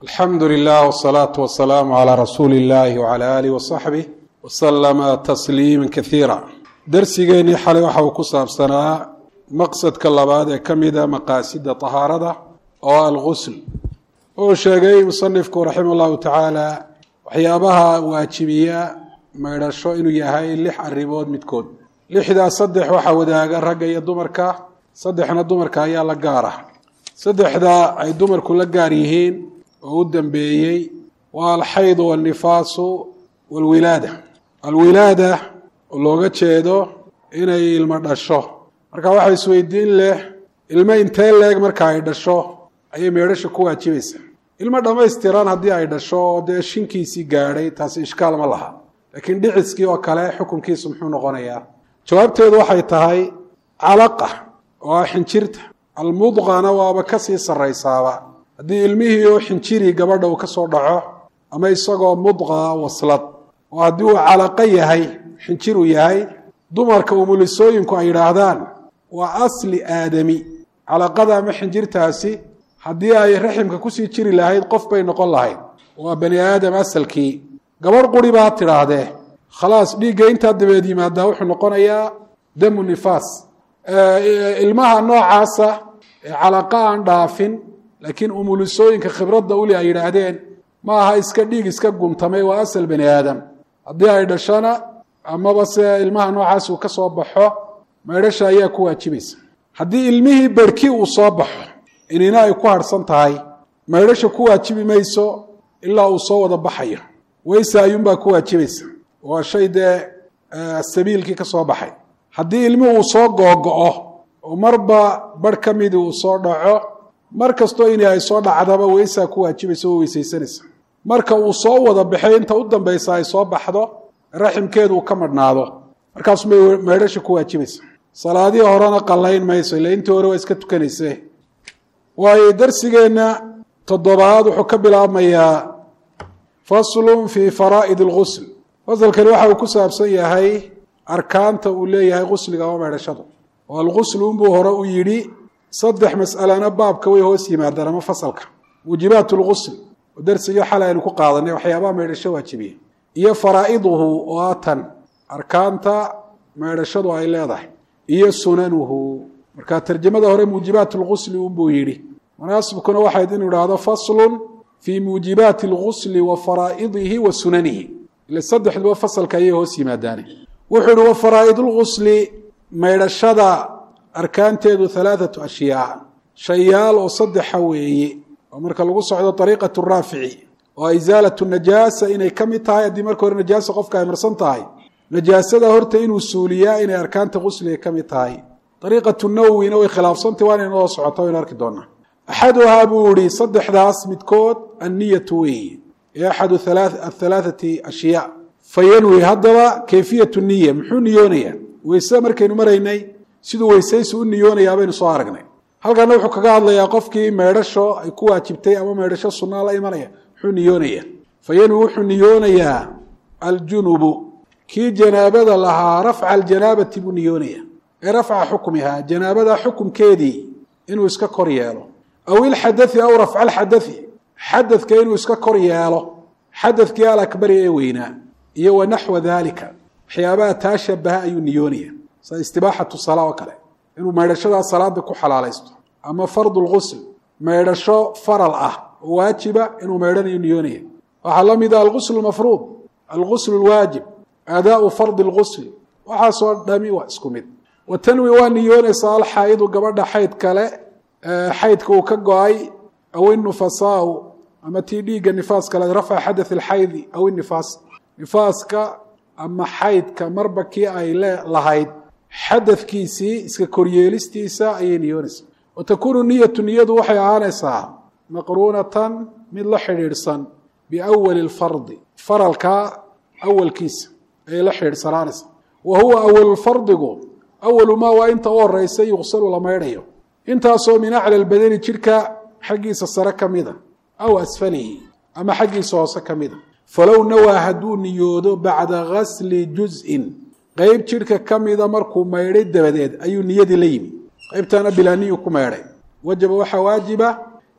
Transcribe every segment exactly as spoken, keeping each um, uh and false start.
الحمد لله والصلاة والسلام على رسول الله وعلى آله وصحبه وسلم تسليما كثيرا درسيني حالي waxa uu ku saabsanaa maqsadka labaad ee kamida maqaasida tahaarada oo al-ghusl oo sheegay musannifku rahimahullahu ta'ala waxyaabaha waajibiya meedhasho inuu yahay lix arrimood midkood lixda saddex waxa wadaaga rag iyo dumarka saddexna dumarka ayaa la gaar ah saddexda ay dumarku la gaar yihiin oo u dambeeyay waa al-hayd wal nifaas wal wilaada al wilaada looga jeedo inay ilmo dhasho marka waxa isweydiin leh ilmo intee leeg marka ay dhasho ay meedhasho ku waajibaysa ilmo dhameystiran hadii ay dhasho oo de shinkiisi gaaray taas ishkaal ma laha laakiin dhiciskii oo kale xukunkiisu muxuu noqonayaa jawaabteedu waxay tahay calaqa oo xinjirta almudghana waaba ka sii sareysaaba hadii ilmihii oo xinjiri gabadha uu ka soo dhaco ama isagoo mudqa waslad oo hadii uu calaqa yahay xinjiru yahay dumarka umulisooyinku ay yiraahdaan waa asli aadami calaqada ama xinjirtaasi hadii ay raximka ku sii jiri lahayd qof bay noqon lahayd waa bani aadam asalkii gabar quri baa tiraahdee khalaas dhiiga inta dabeed yimaada wuxuu noqonayaa damu nifaas ilmaha noocaasa calaqa aan dhaafin laakiin umulisooyinka khibradda u leh ay yiraahdeen ma aha iska dhiig iska gumtamay waa asal bani aadam hadii ay dhashana ama bas ilmaha noocaas uu ka soo baxo meedhasha ayaa ku waajibaysa hadii ilmihii barki uu soo baxo inina ay ku harsan tahay meedhasha ku waajibi mayso ilaa uu soo wada baxayo waysa ayuun baa ku waajibaysa waa shay de sabiilkii ka soo baxay hadii ilmuhu uu soo googo'o oo marba bar kamid uu soo dhaco markasto inay ay soo dhacdaba waysa ku waajibayso oo weysaysanaysa marka uu soo wada baxay inta u dambaysa ay soo baxdo raximkeedu ka madnaado markaas meedhasha ku waajibaysa salaadii horena qalayn mayso ilaa intii hore waa iska tukanaysa waayo darsigeena toddobaad wuxuu ka bilaabmayaa faslun fi faraa'id al-ghusl fasalkan waxa uu ku saabsan yahay arkaanta uu leeyahay ghusliga oo meedhashadu oo al-ghusl uu hore u yiri saddex mas'alana baabka way hoos yimaadaan ama fasalka wajibaat al-ghusl darsiga xalaynu ku qaadanay waxyaabaha meedhasho waajibiye iyo faraa'iduhu oo tan arkaanta meedhashadu ay leedahay iyo sunanuhu marka tarjumada hore mujibaat al-ghusl uu buu yiri munaasibkuna waxa idin yiraahdo faslun fi mujibaat al-ghusl wa faraa'idihi wa sunanihi ila saddexdu fasalka ay hoos yimaadaan wuxuu wa faraa'idul ghusl meedhashada arkaanteedu thalathatu ashiyaa shayaal oo saddex weeye oo marka lagu socdo tariiqatu raafici oo izaalatu najaasa inay kamid tahay hadii marka hore najaasa qofka ay marsan tahay najaasada horta inuu suuliyaa inay arkaanta ghusliga kamid tahay tariiqatu nawwina way khilaafsantay waan inoo socoto in arki doona axaduha buuri saddexdaas midkood an-niyatu way ee axadu thalath athalathati ashiya fayanwi hadaba kayfiyatu niyya muxuu niyoonaya waysa markaynu maraynay sidoo weysaysu u niyoonaya baynu soo aragnay halkan wuxuu kaga hadlayaa qofkii meedhasho ay ku waajibtay ama meedhasho sunnah la imanaya wuxuu niyoonaya fayanwi wuxuu niyoonayaa al-junubu kii janaabada lahaa rafca al-janabati buu niyoonaya ee rafca xukmiha janaabada xukumkeedii inuu iska kor yeelo aw il-hadathi aw rafca al-hadathi hadathka inuu iska kor yeelo hadathkii al-akbar ee weynaa iyo wa nahwa dhalika waxyaabaha taashabaha ayuu niyoonaya sa istibaaxatu salaa oo kale inuu meedhashada salaada ku xalaalaysto ama fardul ghusl meedhasho faral ah waajiba inuu meedhanayo niyoonaya waxa la mid ah al-ghusl al-mafruud al-ghusl al-waajib adaa'u fard al-ghusl waxa soo dhami waa isku mid wa tanwi wa niyoonaysa al-hayd gabadha hayd kale haydka uu ka go'ay aw in-nufasa ama tidiga nifaas kale rafa hadath al-hayd aw in-nifas nifaaska ama haydka marbaki ay lahayd xadafkiisi iska koryeelistiisa ay niyoonaysa oo takunu niyatu niyadu waxay aanaysaa maqruunatan mid la xiriirsan bi awwal al-fard faralka awwalkiisa ay la xiriirsanaysa wa huwa awwal al-fardigu awwal ma wa inta horeysay yuqsalu la meedhayo inta soo min a'la al-badani jirka xaqiisa sare kamida aw asfalihi ama xaqiisa hoose kamida falaw nawa hadu niyoodo ba'da ghasli juz'in qayb jirka kamida markuu meedhay dabadeed ayuu niyadii la yimi qaybtana bilaaniyo ku meedhay wajaba waxa waajiba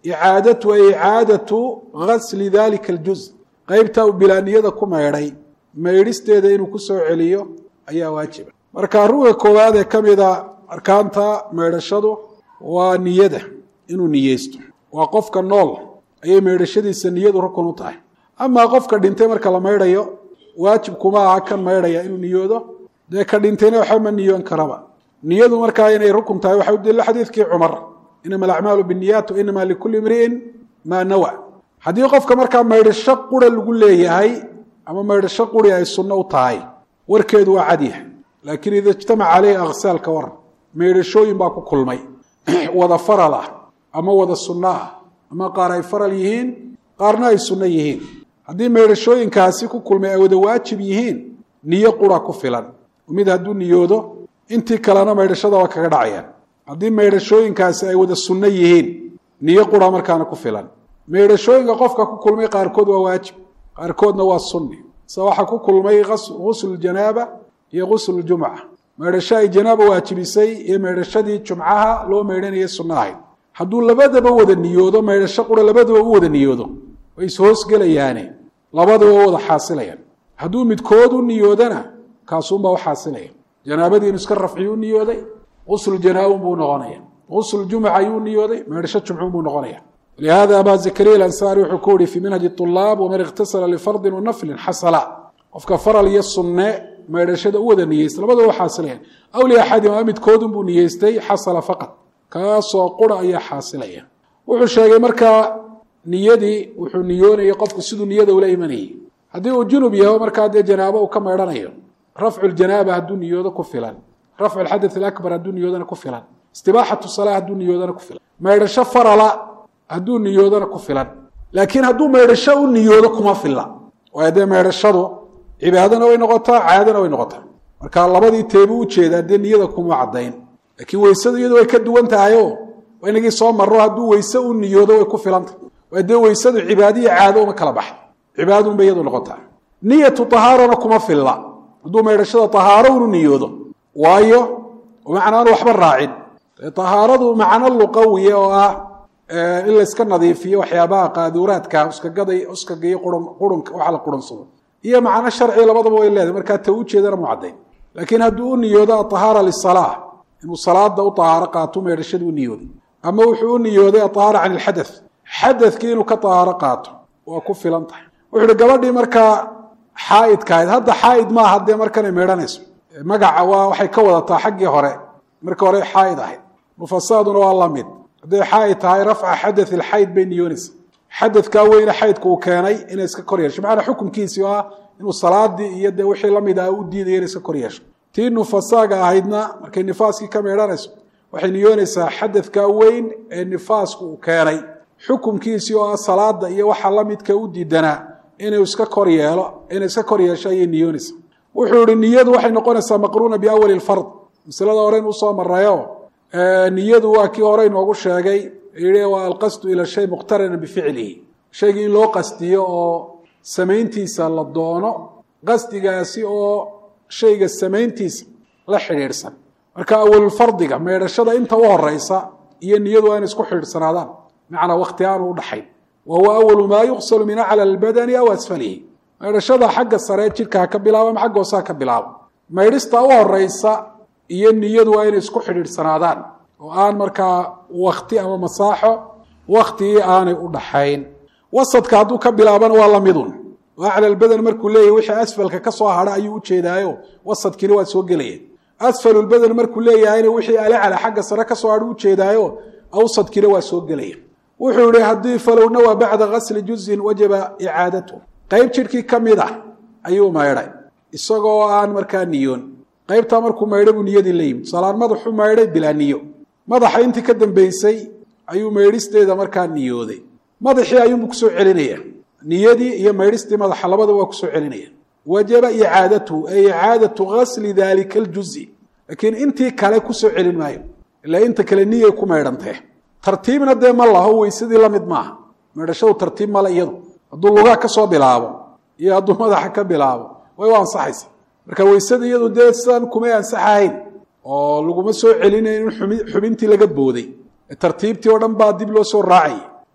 icaadatu ay icaadatu gasli dalika aljuz qaybta uu bilaaniyada ku maydhay maydhisteeda inuu ku soo celiyo ayaa waajiba marka ruuga koowaad ee ka mida arkaanta maydhashadu waa niyada inuu niyeysto waa qofka nool ayay maydhashadiisa niyadu rukun u tahay amaa qofka dhintay marka la maydhayo waajib kuma aha kan maydhaya inuu niyoodo dee ka dhintayna waxba ma niyoon karaba niyadu markaa inay rukun tahay waxaa u daliila xadiidkii cumar inama alacmaalu binniyaat wa inama likulli imri'in maa nawa haddii qofka markaa maydhasho qura lagu leeyahay ama maydhasho quri ay sunno u tahay warkeedu waa cadyahay laakiin ida ijtamaca caleyhi akhsaal ka waran maydhashooyin baa ku kulmay wada faral ah ama wada sunno ah ama qaar ay faral yihiin qaarna ay sunno yihiin haddii maydhashooyinkaasi ku kulmay ay wada waajib yihiin niyo qura ku filan mid hadduu niyoodo intii kalena maydhashada waa kaga dhacayaan haddii maydhashooyinkaasi ay wada sunno yihiin niyo qura markaana ku filan maydhashooyinka qofka ku kulmay qaarkood waa waajib qaarkoodna waa sunni se waxaa ku kulmay ghusl janaaba iyo ghusl jumca maydhasho ay janaaba waajibisay iyo maydhashadii jumcaha loo maydhanayay sunno ahayd hadduu labadaba wada niyoodo maydhasho qura labadaba u wada niyoodo way ishoosgelayaane labadaba wada xaasilayaan hadduu midkood u niyoodana kaasuunbaa u xaasilaya janaabadii inu iska rafciyu u niyooday ghusl janaabun buu noqonaya ghusl jumca ayuu niyooday maydhasho jumcuun buu noqonaya لهذا أبا زكريا الأنصاري وحكوري في منهج الطلاب ومن اغتسل لفرض ونفل حصلا وفك فرل يصنع ما يرشد أودا نيست لبدا وحاصلين أو لأحد ما أمد كودن بو نيستي حصل فقط كاسو قرأ أي حاصلين وحو الشيء مركا نيدي وحو نيوني يقفك السدو نيدا ولا إيماني هذه الجنوب يهو مركا دي جنابه وكما يرانيه رفع الجنابة هدو نيودا كفلان رفع الحدث الأكبر هدو نيودا كفلان استباحة الصلاة هدو نيودا كفلان ما يرشد فرلا hadduu niyoodana ku filan laakiin hadduu maydhasho u niyoodo kuma filla waayo dee maydhashadu cibaadana way noqotaa caadana way noqotaa marka labadii teebu u jeedaa dee niyada kuma caddayn laakiin weysadu iyadu way ka duwan tahayoo inagii soo marro hadduu weyse u niyoodo way ku filantah waayo dee weysadu cibaadiya caado uma kala baxdo cibaadunbay iyadu noqotaa niyatu tahaarana kuma filla hadduu maydhashada tahaaro unu niyoodo waayo macnaanu waxba raacin tahaaradu macno luqawiya oo ah in la iska nadiifiyo waxyaabaha qaaduraadka uskagaday uskagayo qurun qurunka waxa la qurunsado iyo macna sharci labadaba way leedahay marka ta u jeedana mucadeyn laakiin hadduu u niyoodo tahara lis-salaah inuu salaada u tahara qaato meedhashadu u niyoodo ama wuxuu u niyooday tahara can al-hadath hadathkii inuu ka tahara qaato waa ku filan tahay wuxuu gabadhii marka xaayidkayd hadda xaayid ma hadda markan ay meedhanayso magaca waa waxay ka wadataa xaqii hore marka hore xaayid ahayd mufasaduna waa la mid hadday xaayid tahay rafca xadath alxayd bay niyoonis xadadkaa weyne xaydku uu keenay inay iska kor yeesho macnaa xukunkiisii ah inuu salaadii iyo dee wixii la mid ah u diidaya inay iska kor yeesho tii nufasaaga ahaydna markay nifaaskii ka meedhanayso waxay niyoonaysaa xadadkaa weyn ee nifaasku uu keenay xukunkiisii oo ah salaada iyo waxa la midka u diidanaa inuu iska kor yeelo inay iska kor yeesho ayay niyoonaysaa wuxuu yihi niyadu waxay noqonaysaa maqruuna biawali lfard masalada hore inuu soo marayo niyadu waa kii hore inoogu sheegay yidhi waa alqasdu ila shay muqtarinan bificlihi shaygii in loo qastiyo oo samayntiisa la doono qasdigaasi oo shayga samayntiisa la xidhiidhsan marka awalfardiga meedhashada inta u horeysa iyo niyadu waa in isku xidhiidhsanaadaan macnaa waqti aanu u dhaxayn wa huwa awalu maa yuqsalu min acla albadani aw asfalihi meedhashada xagga sare jidhkaa ka bilaabo ama xagga hoosaa ka bilaabo maydhista u horeysa iyo niyadu waa inay isku xidhiidhsanaadaan oo aan markaa wakti ama masaaxo waktigii aanay u dhaxayn wasadka hadduu ka bilaabana waa lamidun oo acla albadan markuu leeyahy wixii asfalka ka soo hadha ayuu u jeedaayo wasadkiina waa soo gelaya asfalulbadan markuu leeyahayna wixii alacala xagga sare ka soo hadha u jeedaayo awsadkiina waa soo gelaya wuxuu yihi haddii falow nawaa bacda gasli juzin wajaba icaadatu qayb jidhkii ka mid ah ayuu maydhay isagoo aan markaa niyoon qaybtaa markuu maydhay buu niyadii la yimid salaan madaxu maydhay bilaa niyo madaxa intii ka dambaysay ayuu maydhisteeda markaa niyooday madaxii ayuunbuu kusoo celinaya niyadii iyo maydhistii madaxa labadaba waa kusoo celinaya wajaba icaadatu ay icaadatu gasli daalika aljuzi laakiin intii kale kusoo celin maayo ilaa inta kale niyay ku maydhantee tartiibna dee ma laho weysadii la mid maaha maydhashadu tartiib male iyadu hadduu lugaa ka soo bilaabo iyo hadduu madaxa ka bilaabo way u ansaxaysa marka weysada iyadu dee sidan kumay ansaxahayn oo laguma soo celinayn in xubintii laga booday tartiibtii oo dhan baa dib loo soo raacayay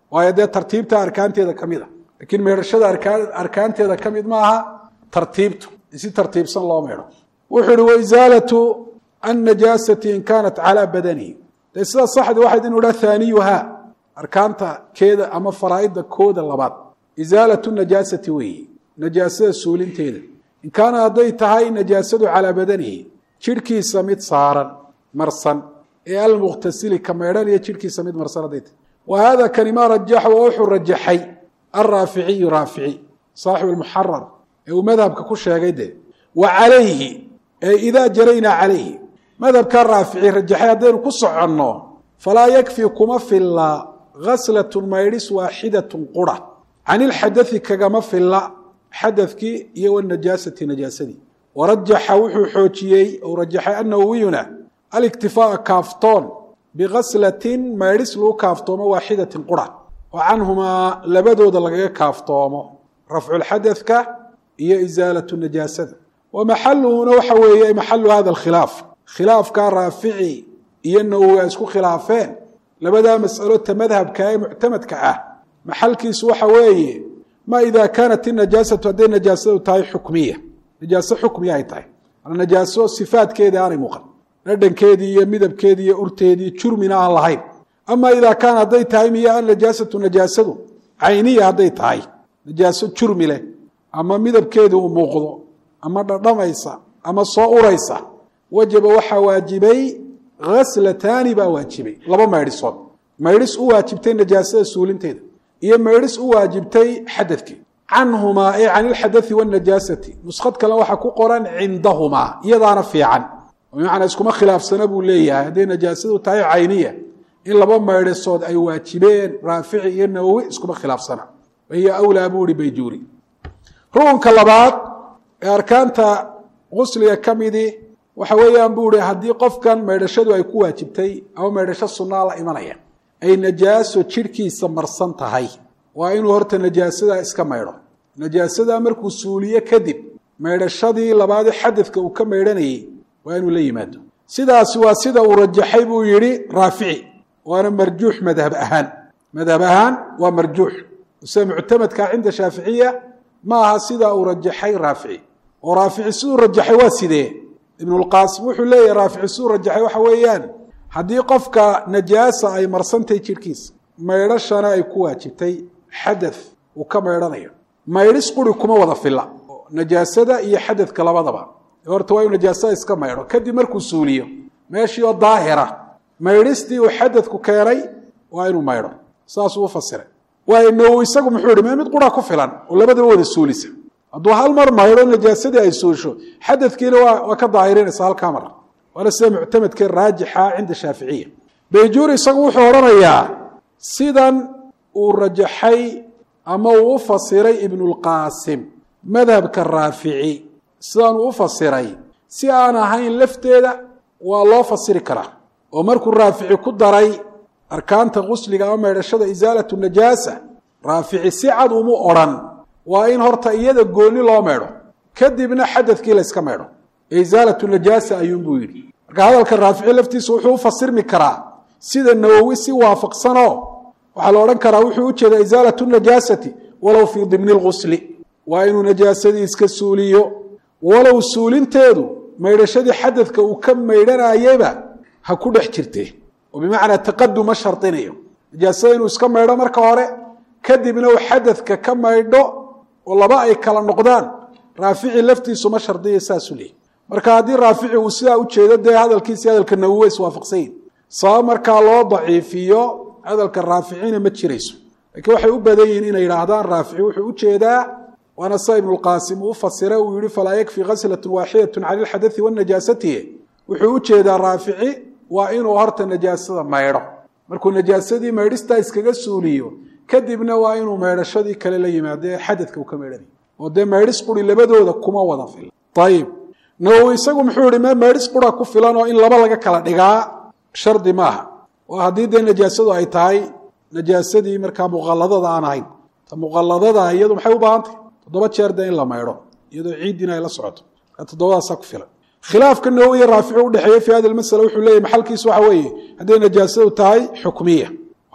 waayo dee tartiibta arkaanteeda ka mid a laakiin meedhashada arkaan arkaanteeda ka mid maaha tartiibtu in si tartiibsan loo meedho wuxuu ihi waisaalatu annajaasati in kaanat calaa badanihi dee sidaa saxdi waxayd inu idhaha haaniyuhaa arkaanta keeda ama faraa'idda kooda labaad isaalatu najaasati weeye najaasada suulinteeda in kaana hadday tahay najaasadu calaa badanihi jidhkiisa mid saaran marsan ee almukhtasili ka meedhanaya jidhkiisa mid marsan hadday tahay wa haada kani maa rajaxa waa wuxuu rajaxay alraaficiyu raafici saaxibu almuxarar ee uu madhabka ku sheegay dee wa calayhi ee idaa jaraynaa calayhi madhabkaa raafici rajaxay haddaynu ku soconno falaa yakfi kuma filla gaslatun maydhis waaxidatun qura can ilxadai kagama filla xadadkii iyo wanajaasati najaasadii warajaxa wuxuu xoojiyey ou rajaxay annawowiyuna aliktifaa'a kaaftoon bigaslatin maydhis lagu kaaftoomo waaxidatin qura oo canhumaa labadooda lagaga kaaftoomo rafculxadadka iyo isaalatu najaasada wa maxaluhuna waxa weeye maxalu hada alkhilaaf khilaafkaa raafici iyo nawowi ay isku khilaafeen labadaa mas'alo ta madhabka ee muctamadka ah maxalkiisu waxa weeye ma ida kaanat inajaasatu hadday najaasadu tahay xukmiya najaaso xukmiya ay tahay najaaso sifaadkeeda aanay muuqan dhadhankeedii iyo midabkeedii iyo urteedii jurmina aan lahayn ama idaa kaana hadday tahay miya annajaasatu najaasadu cayniya hadday tahay najaaso jurmi leh ama midabkeedii uu muuqdo ama dhadhamaysa ama soo uraysa wajaba waxaa waajibay ghaslataani baa waajibay laba maydhisood maydhis u waajibtay najaasada suulinteeda iyo maydhis u waajibtay xadadkii canhumaa ee can ilxadai wاnajaasati nuskhad kale waxaa ku qoran cindahumaa iyadaana fiican bimacnaa iskuma khilaafsana buu leeyahay hadday najaasadu tahay cayniya in laba maydhisood ay waajibeen raafici iyo nawowi iskuma khilaafsana wahiya awlaa buu ihi bayjuuri rukunka labaad ee arkaanta gusliga ka midii waxa weeyaan buu ihi haddii qofkan maydhashadu ay ku waajibtay ama maydhasho sunnaa la imanaya ay najaaso jidhkiisa marsan tahay waa inuu horta najaasada iska maydho najaasada markuu suuliyo kadib maydhashadii labaadee xadadka uu ka maydhanayay waa inuu la yimaado sidaasi waa sida uu rajaxay buu yidhi raafici waana marjuux madhab ahaan madhab ahaan waa marjuux sida muctamadka cinda shaaficiya ma aha sida uu rajaxay raafici oo raafici siduu rajaxay waa sidee ibnulqaasim wuxuu leeyahay raafici siduu rajaxay waxa weeyaan haddii qofka najaasa ay marsantahay jidhkiisa maydhashana ay ku waajibtay xadath uu ka maydhanayo maydhis quri kuma wada filla najaasada iyo xadadka labadaba horta waa inuu najaasada iska maydho kadib markuu suuliyo meeshii oo daahira maydhistii uu xadadku keenay waa inuu maydho saasuu u fasiray waayo nawowi isagu muxuu yihi mee mid qura ku filan oo labadaba wada suulisa hadduu hal mar maydho najaasadii ay suusho xadadkiina waa waa ka daahirinaysa halkaa mar waana sida muctamadkee raajixa cinda shaaficiya bayjuuri isagu wuxuu odhanayaa sidan uu rajaxay ama uu u fasiray ibnulqaasim madhabka raafici sidan uu u fasiray si aan ahayn lafteeda waa loo fasiri karaa oo markuu raafici ku daray arkaanta gusliga ama maydhashada isaalatu najaasa raafici si cad umu odhan waa in horta iyada gooni loo maydho kadibna xadadkii la yska maydho ee isaalatu najaasa ayuunbuu yidhi marka hadalka raafici laftiisa wuxuu u fasirmi karaa sida nawowi si waafaqsanoo waxaa la odhan karaa wuxuu u jeedaa isaalatu najaasati walow fii dimni lgusli waa inuu najaasadii iska suuliyo walow suulinteedu maydhashadii xadadka uu ka maydhanayeba ha ku dhex jirtee oo bimacnaa taqaduma shardinayo najaasada inuu iska maydho marka hore kadibna uu xadadka ka maydho oo laba ay kala noqdaan raafici laftiisu ma shardiya saasuu leeyay marka haddii raafici uu sidaa u jeedo dee hadalkiisi hadalka nawowi way iswaafaqsanyihin sabab markaa loo daciifiyo hadalka raaficina ma jirayso laakiin waxay u badan yihiin inay yidhaahdaan raafici wuxuu u jeedaa waana sa ibnulqaasim uu fasira uu yihi falaa yakfi gaslatun waaxidatun cala alxadai wanajaasati wuxuu u jeedaa raafici waa inuu horta najaasada maydho markuu najaasadii maydhistaa iskaga suuliyo kadibna waa inuu maydhashadii kale la yimaado ee xadadka uu ka maydhanayo oo dee maydhis quri labadooda kuma wada filan ayib nawowi isagu muxuu yihi me maydhis qura ku filan oo in laba laga kala dhigaa shardi maaha oo haddii dee najaasadu ay tahay najaasadii markaa muqalladada aan ahayn ta muqalladada iyadu maxay u baahan tahay toddoba jeer dee in la maydho iyadoo ciiddina ay la socoto toddobadaasaa ku filan khilaafka nawowi raafici udhexeeye fi hadi masala wuxuu leeyahy maxalkiisu waxa weeye hadday najaasadu tahay xukmiya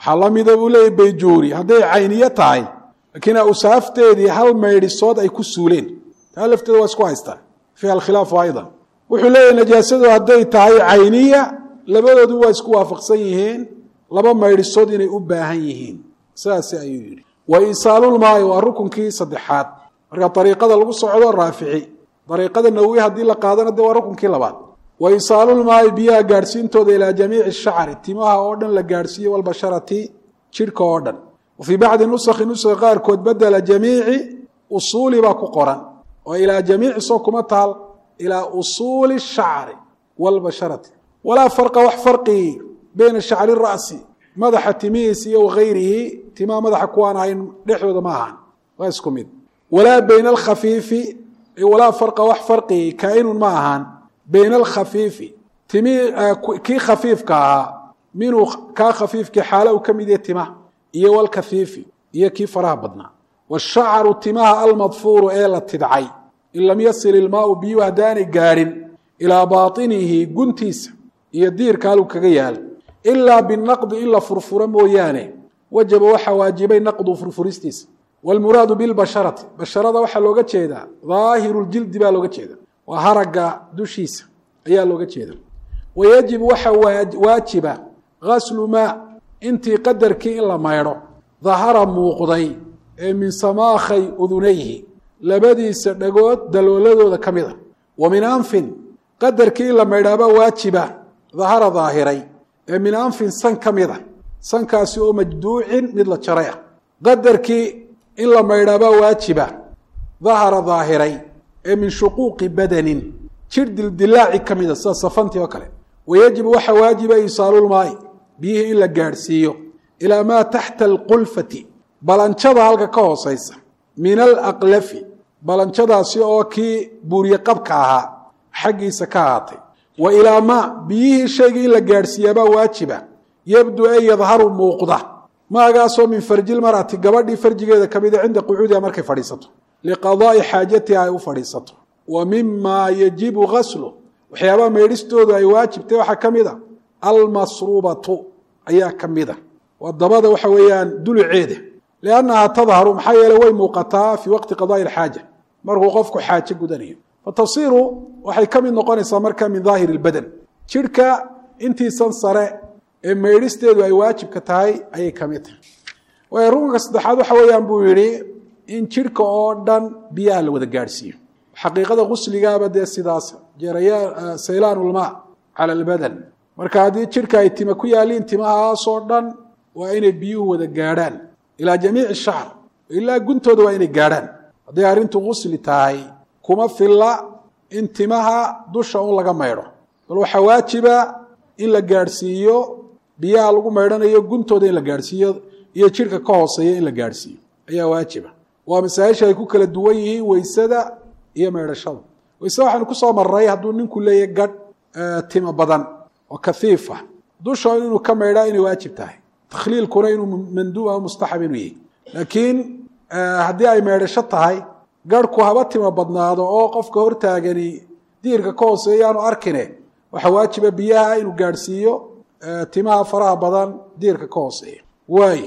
waxaa la mida buu leeyahy bayjuuri hadday cayniye tahay laakiin awsaafteedii hal maydhisood ay ku suuleen taa lafteeda waa isku haystaan fiiha alkhilaafu aydan wuxuu leeyahy najaasadu hadday tahay cayniya labadoodu waa isku waafaqsan yihiin laba maydhisood inay u baahan yihiin saas ayuu yidhi wa isaalulmaa'i waa rukunkii saddexaad marka ariiqada lagu socdo raafici ariiqada nawowi haddii la qaadana dee waa rukunkii labaad wa isaalulmaa'i biyaha gaadhsiintooda ilaa jamiici shacri timaha oo dhan la gaadhsiiyo walbasharati jidhka oo dhan wa fii bacdi nusakhi nusakha qaarkood bedela jamiici usuuli baa ku qoran oo ilaa jamiici soo kuma taal ilaa usuuli shacri walbasharati walaa farqa wax farqi bayna shacri ra'si madaxa timihiisa iyo wagayrihi timaha madaxa kuwaan ahayn dhexdooda ma ahaan waa isku mid walaa bayna alkhafiifi walaa farqa wax farqi kaa'inun ma ahaan bayna alkhafiifi timi kii khafiifka ahaa minuu kaa khafiifkii xaalo uu ka mid yahay timaha iyo walkafiifi iyo kii faraha badnaa washacru timaha almadfuuru ee la tidcay in lam yasil ilmaau biyuu haddaanay gaadhin ilaa baatinihi guntiisa iyo diirka haluu kaga yaal ilaa binaqdi in la furfuro mooyaane wajaba waxaa waajibay naqdu furfuristiisa waalmuraadu bilbasharati basharada waxaa looga jeedaa daahiru ljildi baa looga jeeda waa haragga dushiisa ayaa looga jeeda wayajibu waxaa waajiba gaslu maa intii qadarkii in la maydho dahara muuqday ee min samaakhay udunayhi labadiisa dhagood dalooladooda ka mid a wa min anfin qadarkii in la maydhaabaa waajiba dahara daahiray ee min anfin san ka mid a sankaasi oo majduucin mid la jaray ah qadarkii in la maydhaabaa waajiba dahara daahiray ee min shuquuqi badanin jir dildilaaci ka mida sida safantii oo kale wayajibu waxaa waajiba isaalulmaa'i biyihii in la gaadhsiiyo ilaa maa taxta alqulfati balanjada halka ka hoosaysa min alaqlafi balanjadaasi oo kii buuriye qabka ahaa xaggiisa ka ahaatay wa ilaa maa biyihii shaygii in la gaadhsiiyaabaa waajiba yabdu ee yadharu muuqda maagaasoo min farjilmar'ati gabadhii farjigeeda ka mida cinda qucuudiha markay fadhiisato liqadaa'i xaajatiha ay u fadhiisato wa mimaa yajibu gaslu waxyaabaha maydhistoodu ay waajibtay waxaa ka mid a almasruubatu ayaa ka mid a waa dabada waxa weeyaan duluceeda liannahaa tadharu maxaa yeele way muuqataa fii waqti qadaa'i alxaaja markuu qofku xaajo gudanayo fatasiiru waxay ka mid noqonaysaa marka min daahiri lbadan jidhka intiisan sare ee maydhisteedu ay waajibka tahay ayay ka mid tahay waayo rukunka saddexaad waxa weeyaan buu yidhi in jidhka oo dhan biyaha la wada gaadhsiiyo xaqiiqada gusligaaba dee sidaas jeraya saylaanulmaa cala albadan marka haddii jidhka ay tima ku yaaliin timahaasoo dhan waa inay biyuhu wada gaadhaan ilaa jamiici shacr ilaa guntooda waa inay gaadhaan hadday arrintu gusli tahay kuma filla in timaha dusha un laga maydho bal waxaa waajiba in la gaadhsiiyo biyaha lagu maydhanayo guntooda in la gaadhsiiyo iyo jidhka ka hooseeya in la gaadhsiiyo ayaa waajiba waa masaa'isha ay ku kala duwan yihiin weysada iyo maydhashada weysada waxaanu ku soo marray hadduu ninku leeyahay gadh tima badan oo kafiif ah dusha inuu ka maydhaa inay waajib tahay takhliilkuna inuu manduub ama mustaxab inuu yahay laakiin haddii ay maydhasho tahay garhku haba tima badnaado oo qofka hortaagani diirka ka hooseeya aanu arkine waxaa waajiba biyaha inuu gaadhsiiyo timaha faraha badan diirka ka hooseeya waayo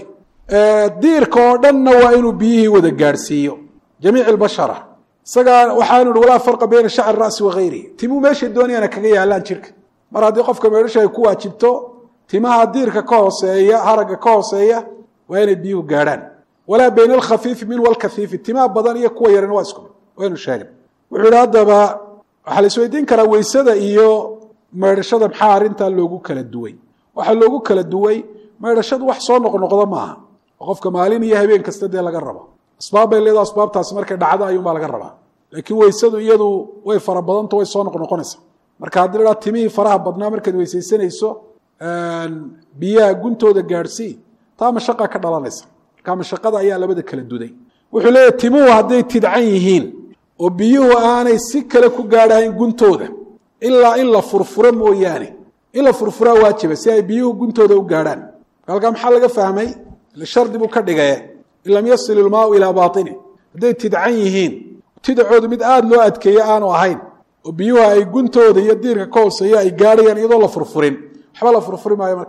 diirka oo dhanna waa inuu biyihii wada gaadhsiiyo jamiic albashara isagaa waxaanu ihi walaa farqa bayna shacri ra'si wagayrihi timuu meeshay doonayana kaga yaalaan jirka mar haddii qofka meedhasha ay ku waajibto timaha diirka ka hooseeya haragga ka hooseeya waa inay biyuhu gaadhaan walaa bayna alkhafiifi min walkafiifi timaha badan iyo kuwa yarina waa isku mid waynu sheegay wuxuu ihi haddaba waxaa la isweydiin karaa weysada iyo maydhashada maxaa arrintaa loogu kala duway waxaa loogu kala duway maydhashadu wax soo noqnoqdo maaha oo qofka maalin iyo habeen kasta dee laga rabo asbaab bay leedaha asbaabtaasi markay dhacdo ayuunbaa laga rabaa laakiin weysadu iyadu way fara badanto way soo noqnoqonaysaa marka haddii la dhaha timihii faraha badnaa markaad weysaysanayso biyaha guntooda gaadhsii taa mashaqa ka dhalanaysa marka mashaqada ayaa labada kala duday wuxuu leeyahy timuhu hadday tidcan yihiin oo biyuhu aanay si kale ku gaadhahayn guntooda ilaa in la furfuro mooyaane in la furfuraa waajiba si ay biyuhu guntooda u gaadhaan halkaa maxaa laga fahmay shardi buu ka dhigaye in lam yasil ilmaau ilaa baatini hadday tidcan yihiin tidacoodu mid aada loo adkeeye aanu ahayn oo biyuhu ay guntooda iyo diirka ka hooseeya ay gaadhayaan iyadoo la furfurin waxba la furfuri maayo marka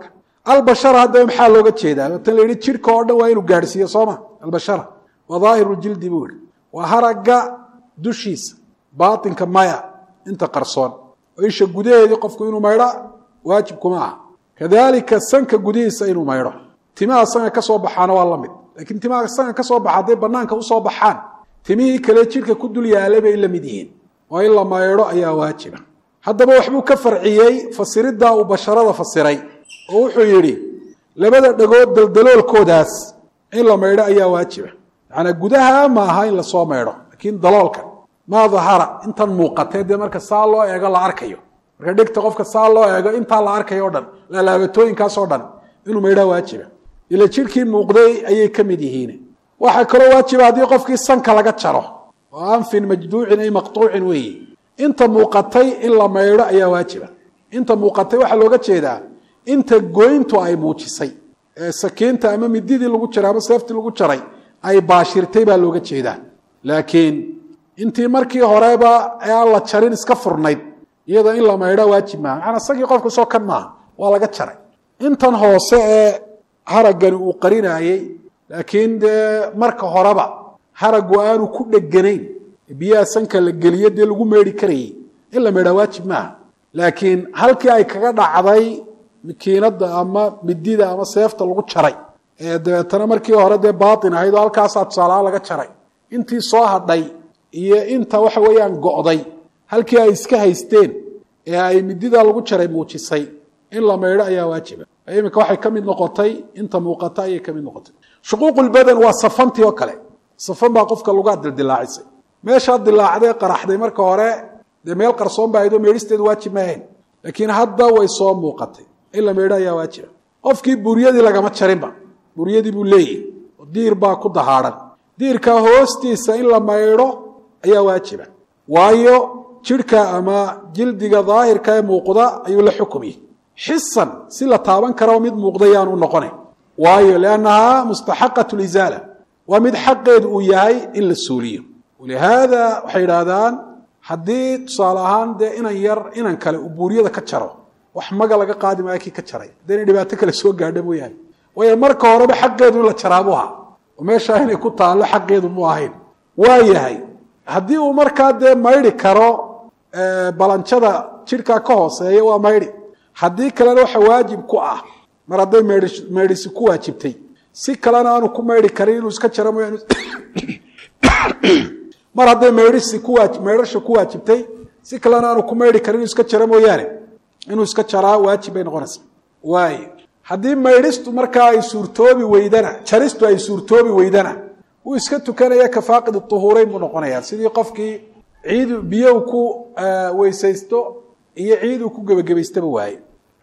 albashara hadda maxaa looga jeedaa tan la yidhi jidhka oo dhan waa inuu gaadhsiiyo sooma albashara waa daahiru ljildi buu yihi waa haragga dushiisa baatinka maya inta qarsoon oo isha gudaheedii qofku inuu maydho waajib kuma aha kadaalika sanka gudihiisa inuu maydho timaha sanka ka soo baxaana waa la mid laakiin timaha sanka ka soo baxa hadday bannaanka usoo baxaan timihii kale jidhka ku dul yaalay bay la mid yihiin oo in la maydho ayaa waajiba haddaba waxbuu ka farciyey fasiriddaa uu basharada fasiray oo wuxuu yidhi labada dhagood daldaloolkoodaas in la maydho ayaa waajiba macnaa gudaha ma aha in lasoo maydho laakiin daloolka maa dahara intan muuqatee dee marka saa loo eego la arkayo marka dhegta qofka saa loo eego intaa la arkayo o dhan laalaabatooyinkaas oo dhan inuu maydhaa waajiba ila jidhkii muuqday ayay ka mid yihiin waxaa kaloo waajiba haddii qofkii sanka laga jaro oo anfin majduucin ay maqtuucin weeye inta muuqatay in la maydho ayaa waajiba inta muuqatay waxaa looga jeedaa inta goyntu ay muujisay ee sakiinta ama mididii lagu jaray ama seeftii lagu jaray ay baashirtay baa looga jeedaa laakiin intii markii horeba ee aan la jarin iska furnayd iyada in la maydho waajib maaha macnaa isagii qofka soo kan maaha waa laga jaray intan hoose ee haraggani uu qarinaayey laakiin dee marka horeba haraggu aanu ku dheganayn biyaha sanka la geliyo dee lagu meedhi karayey in la maydhaa waajib maaha laakiin halkii ay kaga dhacday makiinada ama midida ama seefta lagu jaray ee dabeetana markii hore dee baatin ahayd oo halkaasaa tusaalahaan laga jaray intii soo hadhay iyo inta waxa weeyaan go'day halkii ay iska haysteen ee ay midida lagu jaray muujisay in la maydho ayaa waajiba iminka waxay ka mid noqotay inta muuqata ayay ka mid noqotay shuquuqulbadan waa safantii oo kale safan baa qofka lugaa dildilaacisay meeshaa dilaacday qaraxday marka hore dee meel qarsoon baa aydoo meedhisteedu waajib ma ahayn laakiin hadda way soo muuqatay in la maydho ayaa waajiba qofkii buryadii lagama jarinba buryadii buu leeyahy oo diir baa ku dahaadhan diirkaa hoostiisa in la maydho ayaa waajiba waayo jidhka ama jildiga daahirka ee muuqda ayuu la xukumiyey xisan si la taaban karo mid muuqda yaanu noqonayn waayo liannahaa mustaxaqat lizaala waa mid xaqeedu uu yahay in la suuliyo walihaada waxay idhaahdaan haddii tusaale ahaan dee inan yar inan kale uu buuryada ka jaro wax maga laga qaadi maayo kii ka jaray haddaynay dhibaato kale soo gaadha mooyaane waayo marka horeba xaqeedu in la jaraabu ahaa oo meeshaa inay ku taallo xaqeedu mu ahayn waa yahay haddii uu markaa dee maydhi karo balanjada jidhkaa ka hooseeya waa maydhi haddii kalena waxa waajib ku ah mar hadday maydhisi ku waajibtay si kalena aanu ku maydhi karin inuu iska jaro mooyaane mar hadday maydhisi ku waajib maydhasha ku waajibtay si kalena aanu ku maydhi karin inuu iska jaro mooyaane inuu iska jaraa waajib bay noqonaysaa waayo haddii maydhistu markaa ay suurtoobi weydana jaristu ay suurtoobi weydana wuu iska tukanaya ka faaqid uhuurayn buu noqonayaa sidii qofkii ciid biyo ku weysaysto iyo ciid uu ku gebagabaystaba waaye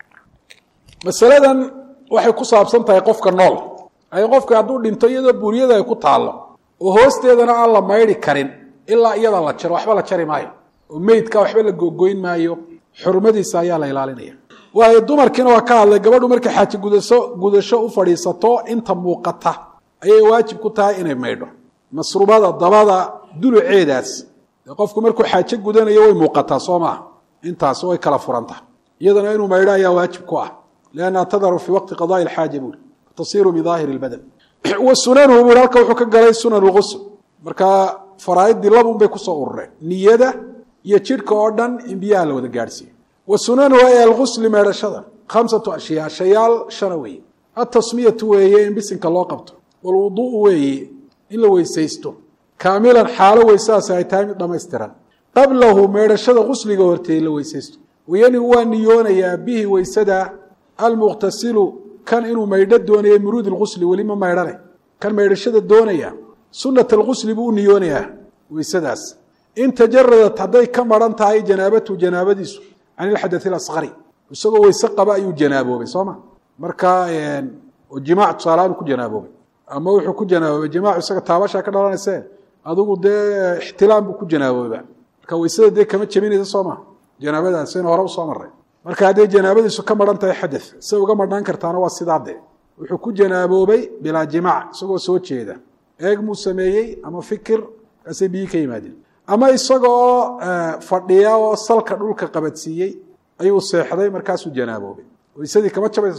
masaladan waxay ku saabsan tahay qofka nool ay qofka hadduu dhinto iyadoo buuryada ay ku taallo oo hoosteedana aan la maydhi karin ilaa iyada la jaro waxba la jari maayo oo meydka waxba la googoyn maayo xurmadiisa ayaa la ilaalinaya waayo dumarkiina waa ka hadlay gabadhu markay xaaji gudasho gudasho u fadhiisato inta muuqata ayay waajib ku tahay inay maydho masruubada dabada duluceedaas qofku markuu xaajo gudanayo way muuqataa soo maaha intaas way kala furantaha iyadana inuu maydho ayaa waajib ku ah liannaha tadaru fii waqti qadaai alxaaja buuri tasiiru bidaahiri lbadan wa sunanuhu buuri halka wuxuu ka galay sunan lgusl markaa faraa'iddii labun bay kusoo urureen niyada iyo jidhka oo dhan in biyaha la wada gaadhsiiyo wa sunanuhu ay algusli meedhashada khamsatu ashyaa shayaal shana weeye atasmiyatu weeye in bisinka loo qabto walwuduu'u weeye in la weysaysto kaamilan xaalo weysaas ay tahay mid dhammaystiran qablahu meedhashada gusliga horteey la weysaysto wayanigu waa niyoonayaa bihi weysada almuqhtasilu kan inuu maydho doonaya muruudi lgusli weli ma maydhane kan maydhashada doonaya sunat algusli buu u niyoonayaa weysadaas in tajaradat hadday ka maran tahay janaabatu janaabadiisu can ilxadaث اlasqari isagoo weyse qaba ayuu janaaboobay soo ma markaa jimaac tusaalaanu ku janaaboobay ama wuxuu ku janaaboobay jimaacu isaga taabashaa ka dhalanayse adigu dee ixtilaam buu ku janaabooba marka weysada dee kama jebinaysa soo ma janaabadaas in hore usoo maray marka hadday janaabadiisu ka maran tahay xadaث se uga marhnaan kartaana waa sidaa dee wuxuu ku janaaboobay bilaa jimaac isagoo soo jeeda eeg muu sameeyey ama fikir kaasay biyi ka yimaadeen ama isagoo fadhiya oo salka dhulka qabadsiiyey ayuu seexday markaasuu janaaboobay weysadii kama jabayso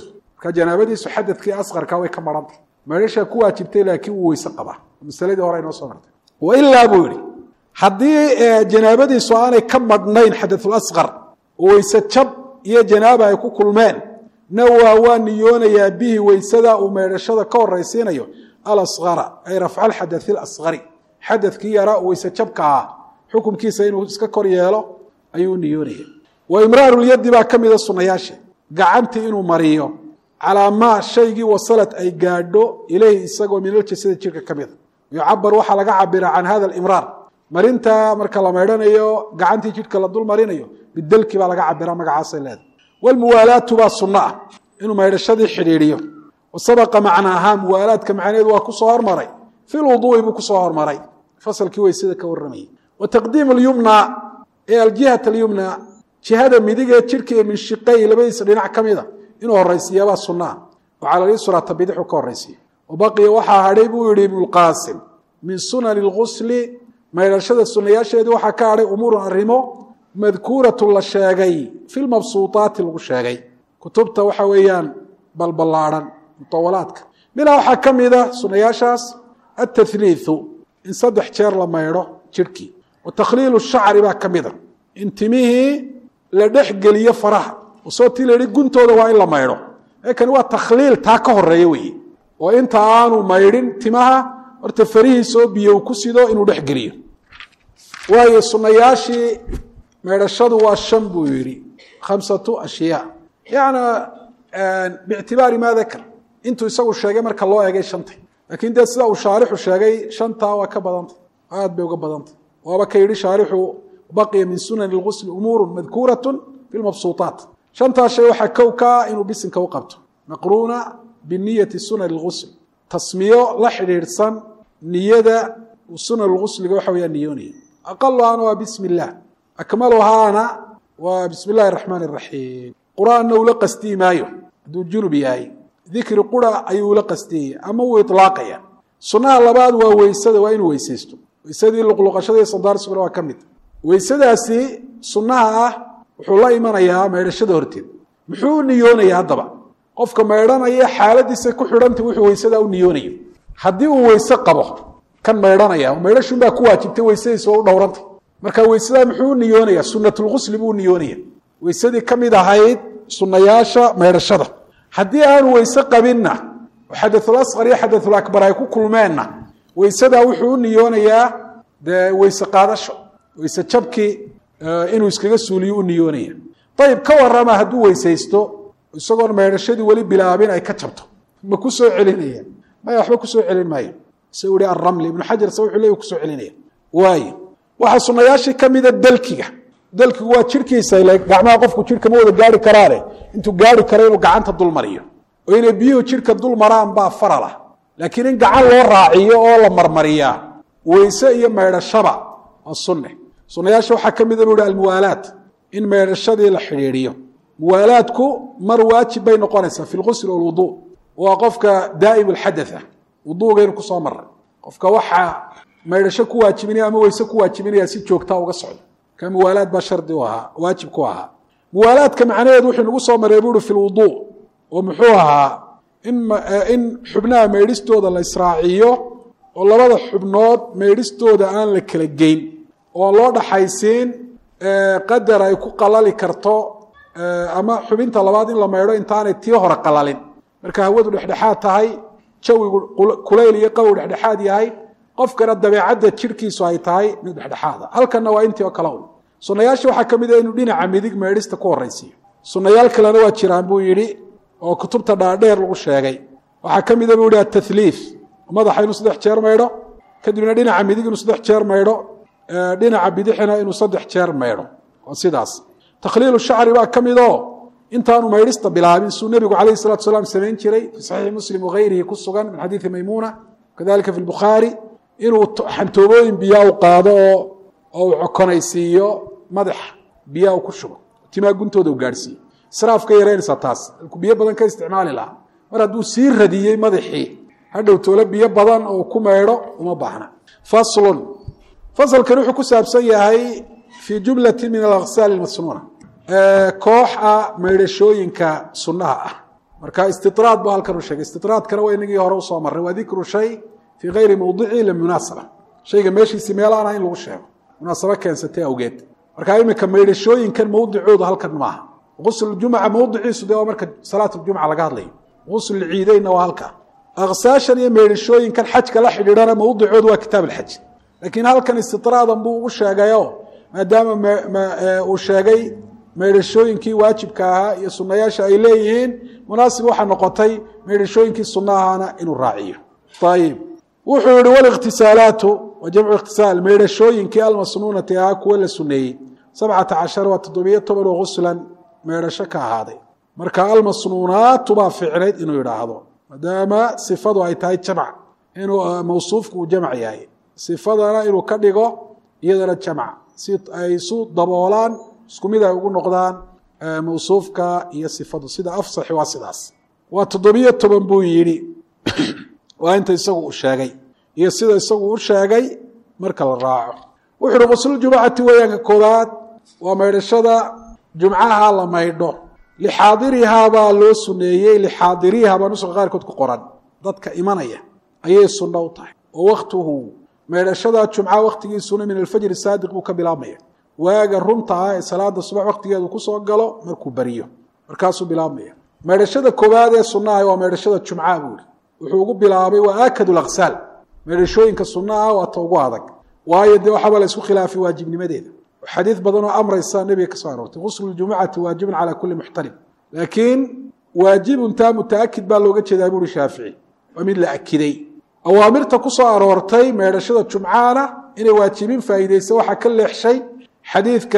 janaabadiisu xadadkii asqarka way ka marantay meesha ku waajibtay laakiin uu weyse qaba masaladii hore inoo soo martay wa ilaa buu yidhi haddii janaabadiisu aanay ka madhnayn xadathul asqar oo weyse jab iyo janaaba ay ku kulmeen nawaa waa niyoonayaa bihi weysada uu meedhashada ka horaysiinayo alasqara ay rafcal xadathi lasqari xadadkii yaraa uu weyse jabka ah xukunkiisa inuu iska kor yeelo ayuu niyoonaya wa imraarulyadi baa ka mida sunnayaasha gacantii inuu mariyo calaa maa shaygii wasalad ay gaadho ilayhi isagoo minaljasada jirka ka mida yucabar waxaa laga cabira can hada alimraar marinta marka la maydhanayo gacantii jidhka la dul marinayo bidalki baa laga cabira magacaasay leedahay walmuwaalaatu baa sunno ah inuu maydhashadii xidhiidhiyo wasabaqa macnaahaa muwaalaadka macnaheedu waa kusoo hormaray fi lwuduui buu kusoo hormaray fasalkii weysada ka warramayay wa taqdiimu alyumna ee aljihata alyumna jihada midig ee jidhka ee min shiqay labadiisa dhinac ka mida inuu horaysiiyabaa sunno ah oo cala lyusrata bidixu ka horaysiiya wabaqiya waxaa hadhay buu yihi ibnulqaasim min sunani lgusli maydhashada sunayaasheedii waxaa ka hadhay umuurun arrimo madkuuratun la sheegay fi lmabsuutaati lagu sheegay kutubta waxa weeyaan balballaadhan mutawalaadka minaa waxaa ka mida sunayaashaas atahliiu in saddex jeer la maydho jidhkii wa takhliilu shacri baa ka mida in timihii la dhex geliyo faraha soo tii la yihi guntooda waa in la maydho kani waa takhliil taa ka horeeya weeye oo inta aanu maydhin timaha horta farihiisoo biyo ku sido inuu dhex geliyo waayo sunayaashii maydhashadu waa shan buu yidhi khamsatu ashyaa yana biictibaari maa dakar intuu isagu sheegay marka loo egay shantay laakiin dee sida uu shaarixu sheegay shantaa waa ka badantay aad bay uga badantay waaba ka yidhi shaarixu baqiya min sunani lgusli umuuru madkuurat fi lmabsuutaat shantaa shay waxaa kow kaa inuu bisinka u qabto maqruuna biniyati sunan lgusl tasmiyo la xidhiidhsan niyada sunan lgusliga waxa weyaa niyoonaya aqaluhaana waa bismi illah akmaluhaana waa bismi illahi araxmaan araxiim qur-aanna ula qasdiyi maayo hadduu junub yahay dikri qura ayuu ula qastiyaya ama wuu ilaaqaya sunnaha labaad waa weysada waa inuu weysaysto weysadii luqluqashadii sandaarsiguna waa ka mid weysadaasi sunnaha ah wuxuu la imanayaa maydhashada horteed muxuu u niyoonaya haddaba qofka maydhanaya xaaladiisa ku xidhanta wuxuu weysadaa u niyoonayo haddii uu weyse qabo kan maydhanaya maydhashunbaa ku waajibtay weysadiisa oo u dhowrantay marka weysadaa muxuu u niyoonaya sunatulgusli buu u niyoonaya weysadii ka mid ahayd sunnayaasha maydhashada haddii aanu weyse qabinna oo xadaثulasqar iyo xadaثulakbar ay ku kulmeenna weysadaa wuxuu u niyoonayaa dee weyse qaadasho weyse jabkii inuu iskaga suuliyo u niyoonaya ayib ka warama hadduu weysaysto isagoon maydhashadii weli bilaabin ay ka jabto ma ku soo celinaya maya waxba kusoo celin maayo se u hi aramli ibnu xajar se wuxuu leey kusoo celinaya waayo waxaa sunayaashii ka mida dalkiga dalkigu waa jirhkiisa gacmaha qofku jirhka ma wada gaari karaane intuu gaari karo inuu gacanta dul mariyo oo inay biyuhu jirhka dul maraan baa farala laakiin in gacan loo raaciyo oo la marmariyaa weyse iyo maydhashaba waa sunne sunayaasha waxaa ka mida buu hi almuwaalaat in maydhashadii la xidhiidhiyo muwaalaadku mar waajib bay noqonaysaa fi lgusl walwudu waa qofka daa'im alxadatha wuduugaynu kusoo maray qofka waxaa maydhasho ku waajibinaya ama weyse ku waajibinaya si joogtaa uga socdo ka muwaalaad baa shardi u ahaa waajib ku ahaa muwaalaadka macnaheedu wuxuu nagu soo maray buuhi fi lwuduu oo muxuu ahaa in in xubnaha maydhistooda la israaciyo oo labada xubnood maydhistooda aan la kala geyn oo loo dhaxaysiin qadar ay ku qalali karto ama xubinta labaad in la maydho intaanay tii hore qalalin marka hawadu dhexdhexaad tahay jawigu kulayl iyo qabow dhexdhexaad yahay qofkana dabeecadda jirhkiisu ay tahay mid dhexdhexaada halkanna waa intii oo kale un sunayaasha waxaa ka mid ah inuu dhinaca midig maydhista ku horaysiiyo sunayaal kalena waa jiraan buu yidhi oo kutubta dhaadheer lagu sheegay waxaa ka mida buu yihi atahliif madaxa inuu saddex jeer maydho kadibna dhinaca midig inuu saddex jeer maydho dhinaca bidixina inuu saddex jeer maydho waa sidaas takhliilu shacri baa ka midoo intaanu maydhista bilaabin suu nebigu calayhi salatu salaam samayn jiray fii saxiixi muslim wagayrihi ku sugan min xadiidi maymuuna kadalika fi lbukhaari inuu xantoobooyin biyaa u qaado oo oo uu cokonaysiiyo madaxa biyaa u ku shubo timaa guntooda u gaadhsiiyo israaf ka yaraynaysaa taas alku biyo badan ka isticmaali lahaa mar hadduu sii radiyey madaxii hadhow toole biyo badan oo ku maydho uma baahna faslun fasalkan wuxuu ku saabsan yahay fii jumlati min alaghsaal almasnuuna koox ah maydhashooyinka sunnaha ah marka istitraad baa halkan u sheegay istitraadkana waa inagii hore u soo maray waa dikru shay fi ghayri mawdi'i la munasaba shayga meeshiisa meel aan in lagu sheego munasaba keensatay awgeed marka imika meedhashooyinkan mawdicooda halkan maaha ghusl jumca mawdiciisu waa marka salaatu jumca laga hadlayo ghusl ciidayna waa halka aqsaashan iyo meedhashooyinkan xajka la xidhiidhana mawdicooda waa kitaab alxaj laakiin halkan istitraadan buu ugu sheegayo maadaama uu sheegay meedhashooyinkii waajibka ahaa iyo sunnayaasha ay leeyihiin munaasib waxaa noqotay meedhashooyinkii sunnahana inuu raaciyo ayib wuxuu yihi walikhtisaalaatu wa jamcu ikhtisaal meedhashooyinkii almasnuunati ahaa kuwa la suneeyey sabcata cashar waa toddobiyo toban oo ghuslan meedhasho ka ahaaday marka almasnuunaatu baa ficnayd inuu yidhaahdo maadaama sifadu ay tahay jamc inuu mawsuufku uu jamc yahay sifadana inuu ka dhigo iyadana jamc si ay isu daboolaan isku mid ay ugu noqdaan mawsuufka iyo sifadu sida afsaxi waa sidaas waa toddobiyo toban buu yidhi waa inta isagu u sheegay iyo sida isagu u sheegay marka la raaco wuxuu uhi ghuslujumcati weeyaanka koobaad waa maydhashada jumcaha la maydho lixaadirihaa baa loo suneeyey lixaadiriiha baa nuska qaarkood ku qoran dadka imanaya ayay sunno u tahay oo waktuhu maydhashada jumca waktigiisuna min alfajri saadiq buu ka bilaabmaya waaga runta ah ee salaada subax waktigeedu kusoo galo markuu bariyo markaasuu bilaabmaya maydhashada koobaad ee sunnaha waa maydhashada jumca buu yihi wuxuu ugu bilaabay waa aakadu laksaal meedhashooyinka sunnaha waa ta ugu adag waayo dee waxaaba la isku khilaafay waajibnimadeeda xadiid badan oo amraysa nebiga ka soo aroortay ghuslu ljumucati waajibun calaa kulli muxtalim laakiin waajibun taa mutaakid baa looga jeedaa buuri shaafici waa mid la akiday awaamirta ku soo aroortay meedhashada jumcaana inay waajibin faa'iidaysa waxaa ka leexshay xadiidka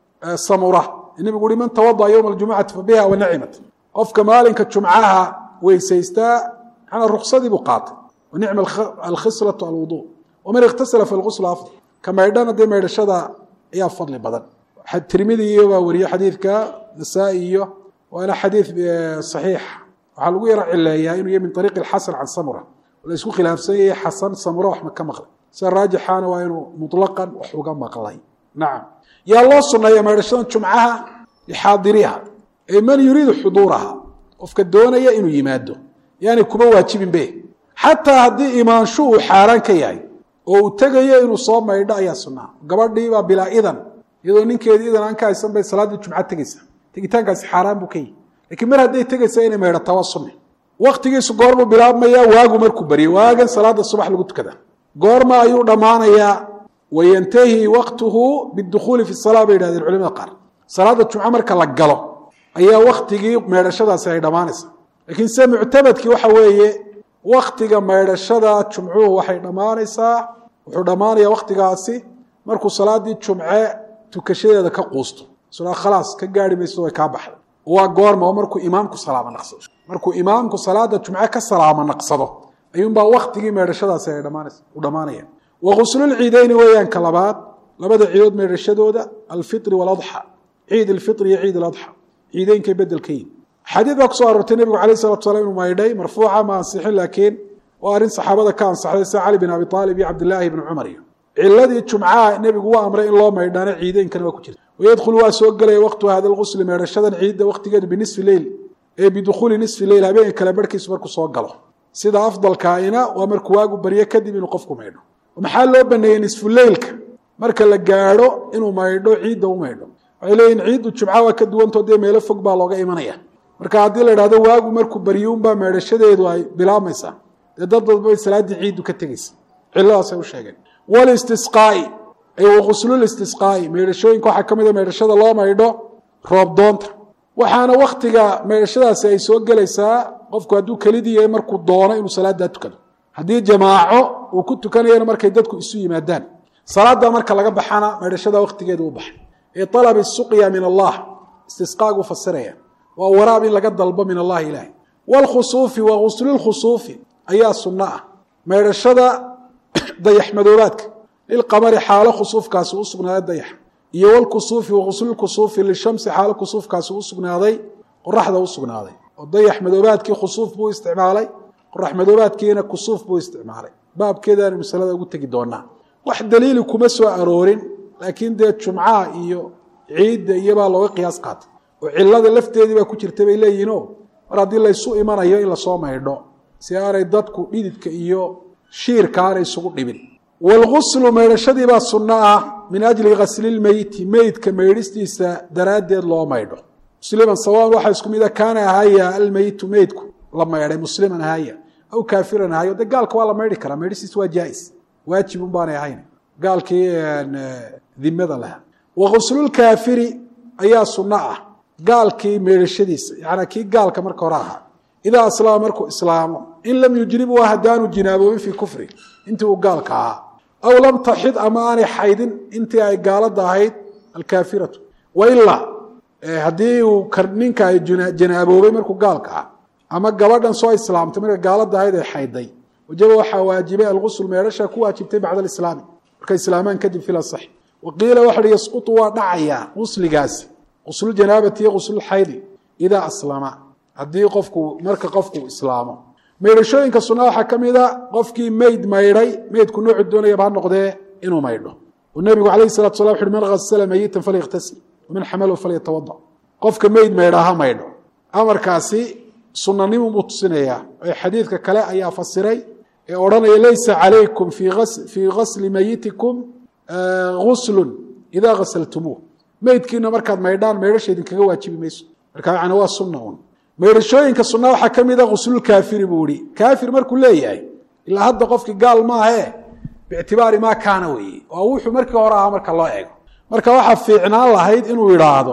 samura nebigu uhi man tawada'a yowma aljumucati fa biha wa nacimat qofka maalinka jumcaha weysaystaa maxana ruksadii buu qaatay wa nicma alkhislatu alwudu waman ikhtasala fi lghusl afdal ka maydhana dee maydhashada ayaa fadli badan tirmidi iyo baa wariyey xadiidka nasaa-i iyo waana xadiid saxiix waxaa lagu yaro cileeyaa inuu yahay min ariiqi xasan can samura la isku khilaafsan yahay xasan samura wax ma ka maqlay sida raajixaana waa inuu mutlaqan wax uga maqlay nacam yaa loo sunneeya maydhashada jumcaha lixaadiriha ay man yuriidu xuduuraha qofka doonaya inuu yimaado yaani kuma waajibin be xataa haddii imaanshu uu xaaraan ka yahay oo uu tegayo inuu soo maydho ayaa sunnaa gabadhiibaa bilaa idan iyadoo ninkeedii idan aan ka haysan bay salaaddii jumca tegaysa tegitaankaasi xaaraan buu ka yihi lakiin mar hadday tegaysa inay maydhataa waa sunne waktigiisu goorbuu bilaabmayaa waagu markuu baryo waagan salaada subax lagu tukada goorma ayuu dhammaanayaa wayantahi waqtuhu bidukhuuli fi salaa bay yidhahdeen culimada qaar salaada jumco marka la galo ayaa waktigii meydhashadaasi ay dhammaanaysa laakiin se muctamadkii waxa weeye waktiga maydhashada jumcuhu waxay dhammaanaysaa wuxuu dhammaanayaa waktigaasi markuu salaadii jumce tukashadeeda ka quusto sura khalaas ka gaari mayso way kaa baxday waa goorma oo markuu imaamku salaamo naqsado markuu imaamku salaada jumce ka salaamo naqsado ayuunbaa waktigii meydhashadaasi ay dhammaanaysa u dhammaanaya wa ghuslulciidayni weeyaan ka labaad labada ciidood meydhashadooda alfitri waaladxa ciid alfitri iyo ciid aladxa ciideynkay bedelka yihin xadiid baa kusoo aroortay nebigu alayh salatu salam inuu maydhay marfuuca ma ansixin laakiin waa arrin saxaabada ka ansaxday sida cali bin abi aalib iyo cabdillaahi ibni cumar iyo ciladii jumcaha nebigu waa amray in loo maydhaana ciideynkana waa ku jirta wayadkhulu waa soo gelaya waqtu hada lghusli meydhashadan ciidda waqtigeedu binisfi leyl ee bidukhuuli nisfi leyl habeenka kale barhkiisu markuu soo galo sida afdalkaaina waa markuu waagu baryo kadib inuu qofku maydho maxaa loo baneeyey nisfu leylka marka la gaadho inuu maydho ciidda u maydho waxay leeyihin ciiddu jumca waa ka duwantao dee meelo fog baa looga imanaya marka haddii la idhahdo waagu markuu baryo unbaa meydhashadeedu ay bilaabmaysaa dee dad badba bay salaaddii ciiddu ka tegaysa ciladaasay u sheegeen walistisqaa'i ay waghuslulstisqaa'i meydhashooyinka waxaa ka mid a meydhashada loo maydho roob doonta waxaana waktiga meydhashadaasi ay soo gelaysaa qofku hadduu kelidii yahay markuu doono inuu salaaddaa tukado haddii jamaaco uu ku tukanayana markay dadku isu yimaadaan salaada marka laga baxana meydhashada waktigeedu u baxay ee alabi suqya min allah istisqaagu fasiraya waa waraab in laga dalbo min allahi ilaahi wlkhusuufi wa ghuslulkhusuufi ayaa sunno ah meydhashada dayaxmadoobaadka lilqamari xaalo khusuufkaasi u sugnaaday dayax iyo wlkusuufi waghuslulkusuufi lishamsi xaalo kusuufkaasi u sugnaaday qoraxda u sugnaaday oo dayax madoobaadkii khusuuf buu isticmaalay qorax madoobaadkiina kusuuf buu isticmaalay baabkeedaanu masalada ugu tegi doonaa wax daliili kuma soo aroorin laakiin dee jumcaha iyo ciidda iyobaa looga qiyaas qaatay oo cilada lafteedii baa ku jirta bay leeyihinoo mar haddii laysu imanayo in lasoo maydho si aanay dadku dhididka iyo shiirka aanay isugu dhibin walghuslu maydhashadii baa sunno ah min ajli ghaslilmeyti meydka maydhistiisa daraaddeed loo maydho musliman sawaan waxaa isku mida kaana ahaya almeytu meydku la maydhay musliman ahaya aw kaafiran ahayo de gaalka waa la maydhi karaa maydhistiisa waa jaais waajib un baanay ahayn gaalkii dimada lahaa waghuslulkaafiri ayaa sunno ah gaalkii maydhashadiisa yaani kii gaalka marka hore ahaa idaa aslama markuu islaamo in lam yujribu haddaanu jinaaboobin fii kufri intii uu gaalka ahaa aw lam taxid ama aanay xaydin intii ay gaalada ahayd alkaafiratu wailaa haddii uu ninka ay janaaboobay markuu gaalka ah ama gabadhan soo islaamtay marka gaalada ahayd ay xayday wajaba waxaa waajibay algusl meedhasha ku waajibtay bacda alislaami markay islaamaan kadib fil asax waqiila waxa hi yasqutu waa dhacayaa gusligaasi guslujanaabati iyo guslulxaydi idaa aslama haddii qofku marka qofku islaamo maydhashooyinka sunna waxaa ka mid a qofkii meyd maydhay meydku noocu doonayaba ha noqdee inuu maydho oo nebigu calayhi salatu salam wuxu uhi man ghasala mayitan falyaktasil waman xamalahu falyatawada qofka meyd maydhaa ha maydho amarkaasi sunanimu buu tusinayaa ee xadiidka kale ayaa fasiray ee odhanaya laysa calaykum fii ghasli mayitikum guslun idaa ghasaltumuuh meydkiina markaad maydhaan maydhasha idinkaga waajibi mayso marka macna waa sunna un maydhashooyinka sunna waxaa ka mid a guslulkaafiri buu ihi kaafir markuu leeyahay ilaa hadda qofkii gaal maahe biictibaari maa kaana weeye oo wuxuu markii hore ahaa marka loo eego marka waxaa fiicnaan lahayd inuu idhaahdo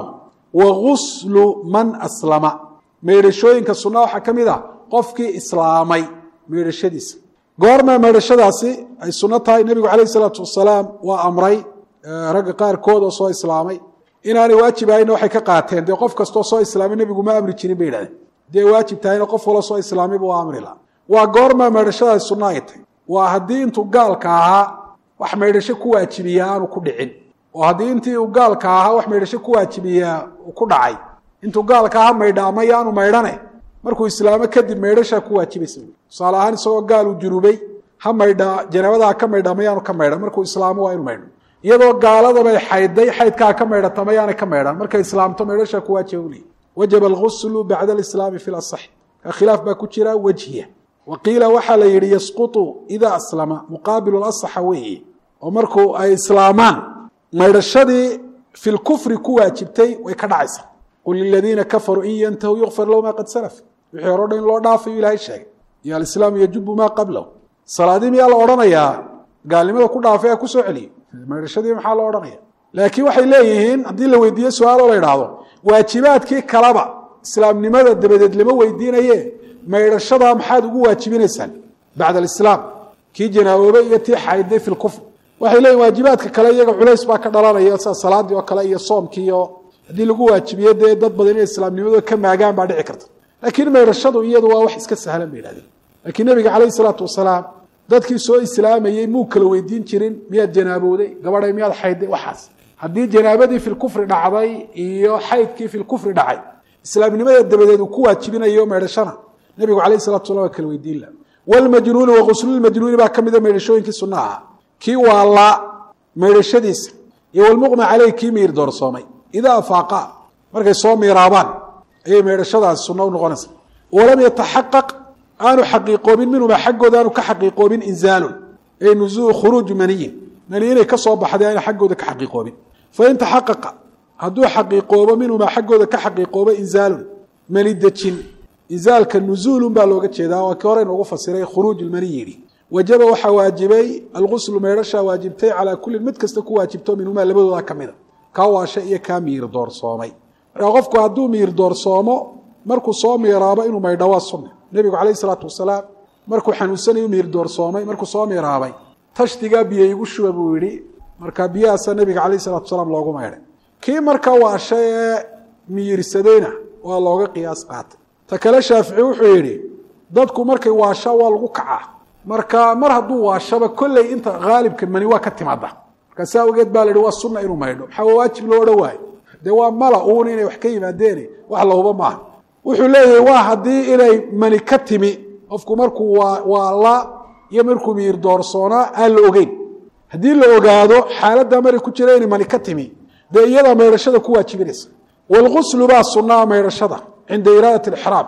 waguslu man aslama maydhashooyinka sunna waxaa ka mid a qofkii islaamay maydhashadiisa goormaa maydhashadaasi ay sunno tahay nebigu calayhi salaatu wasalaam waa amray ragga qaarkood oo soo islaamay inaanay waajib ahayna waxay ka qaateen dee qof kastoo soo islaamay nebigu ma amri jirin bay yidhahdeen haddii ay waajib tahayna qof walo soo islaamayba waa amri laha waa goormaa maydhashadaasi sunno ay tahy waa haddii intuu gaalka ahaa wax maydhasho ku waajibiyaa aanu ku dhicin oo haddii intii uu gaalka ahaa wax maydhasho ku waajibiyaa uu ku dhacay intuu gaalka aha maydha ama yaanu maydhane markuu islaamo kadib maydhashaa ku waajibaysa tusaale ahaan isagoo gaal uu junubay ha maydha janaabada ha ka maydha ama yaanu ka maydhan markuu islaamo waa inu maydho iyadoo gaaladabay xayday xaydkaa ka maydhata ama yaanay ka maydhan markay islaamto maydhashaa ku waajiba u leeyahy wajaba alguslu bacda alislaami fi lasax khilaaf baa ku jira wajhiya waqiila waxaa la yidhi yasqutu idaa aslama muqaabilu lasaxa weeye oo markuu ay islaamaan maydhashadii fi lkufri ku waajibtay way ka dhacaysaa qul liladiina kafaruu in yantahuu yukfar lahu maa qad salaf wixii hore o dhan in loo dhaafayu ilaahay sheegay iyo alislaamu yajubu maa qablahu salaadii miyaa la odhanayaa gaalnimada ku dhaafay ee kusoo celiyey maydhashadii maxaa loo odhanaya laakiin waxay leeyihiin haddii la weydiiyo su-aaloo la idhaahdo waajibaadkii kalaba islaamnimada dabadeed lama weydiinaye maydhashadaa maxaad ugu waajibinaysaan bacda alislaam kii janaaboobay iyo tii xayday fi lkufr waxay leeyihin waajibaadka kale iyaga culays baa ka dhalanaya sida salaadii oo kale iyo soomkii iyo haddii lagu waajibiyo dee dad badan inay islaamnimadooda ka maagaan baa dhici karta laakiin maydhashadu iyadu waa wax iska sahlan bay yidhahdeen laakiin nebiga calayhi salaatu wasalaam dadkii soo islaamayey muu kala weydiin jirin miyaad janaabowday gabadhay miyaad xayday waxaas haddii janaabadii fi lkufri dhacday iyo xaydkii fi lkufri dhacay islaamnimada dabadeed uu ku waajibinayo maydhashana nebigu calayhi salatu wasalam waa kala weydiin laha walmajnuuni waguslulmajnuuni baa ka mida maydhashooyinkii sunna ahaa kii waala maydhashadiisa iyo walmuqma caleyh kii miir doorsoomay idaa afaaqa markay soo miiraabaan ayay maydhashadaasi sunno u noqonaysa walam yataxaqaq aanu xaqiiqoobin minhumaa xaggooda aanu ka xaqiiqoobin inzaalun ay nuzuu khuruuju maniyin mani inay ka soo baxday aanu xaggooda ka xaqiiqoobin fain taxaqaqa hadduu xaqiiqoobo minhumaa xaggooda ka xaqiiqoobo inzaalun mani dejin inzaalka nuzuulun baa looga jeedaa waa kii hore inoogu fasiray khuruuj lmani yidhi wajaba waxaa waajibay alguslu maydhashaa waajibtay calaa kullin mid kasta ku waajibto minhumaa labadooda ka mida kaa waasha iyo kaa miir doorsoomay markaa qofku hadduu miir doorsoomo markuu soo miiraabo inuu maydho waa sunna nebigu calayhi salaatu wasalaam markuu xanuunsanayu miir doorsoomay markuu soo miiraabay tashtigaa biyo igu shuba buu yidhi markaa biyahaasaa nebiga calayhi salatu wasalaam loogu maydhay kii markaa waasha ee miirsadayna waa looga qiyaas qaatay ta kale shaafici wuxuu yidhi dadku markay waashaa waa lagu kacaa marka mar hadduu waashaba kolley inta haalibka mani waa ka timaada markaa saa ogeed baa la yidhi waa sunna inuu maydho maxaa waajib loo odhan waayo dee waa mala uun inay wax ka yimaadeene wax lahuba maaha wuxuu leeyahay waa haddii inay mani ka timi qofku markuu waala iyo markuu miir doorsoonaa aan la ogeyn haddii la ogaado xaaladdaa mari ku jira inay mani ka timi dee iyadaa maydhashada ku waajibinaysa waalguslu baa sunnaa maydhashada cinda iraadati alixraam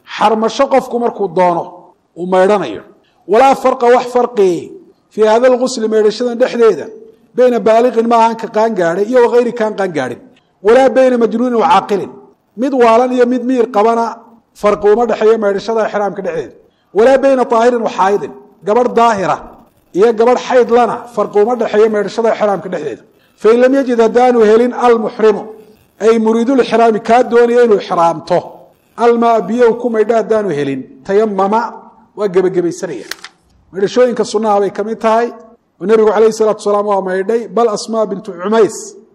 xarmasho qofku markuu doono uu maydhanayo walaa farqa wax farqi fi hada alghusl maydhashada dhexdeeda bayna baaliqin ma aan ka qaan gaaray iyo waqayri kan qaan gaarin walaa bayna majnuun wa aqilin mid waalan iyo mid miir qabana farqi uma dhaxeeyo maydhashada ihraamka dhexdeeda walaa bayna taahirin wa haydin gabar daahira iyo gabar hayd lana farqi uma dhaxeeyo maydhashada ihraamka dhexdeeda fa in lam yajid hadanu helin al muhrim ay muridu al ihram ka doonaya inuu ihraamto al ma biyo ku maydha hadanu helin tayammama wa gabagabaysanaya maydhashooyinka sunnaha bay kamid tahay oo nabigu kaleey salaatu salaam waa maydhay bal asmaa bint umays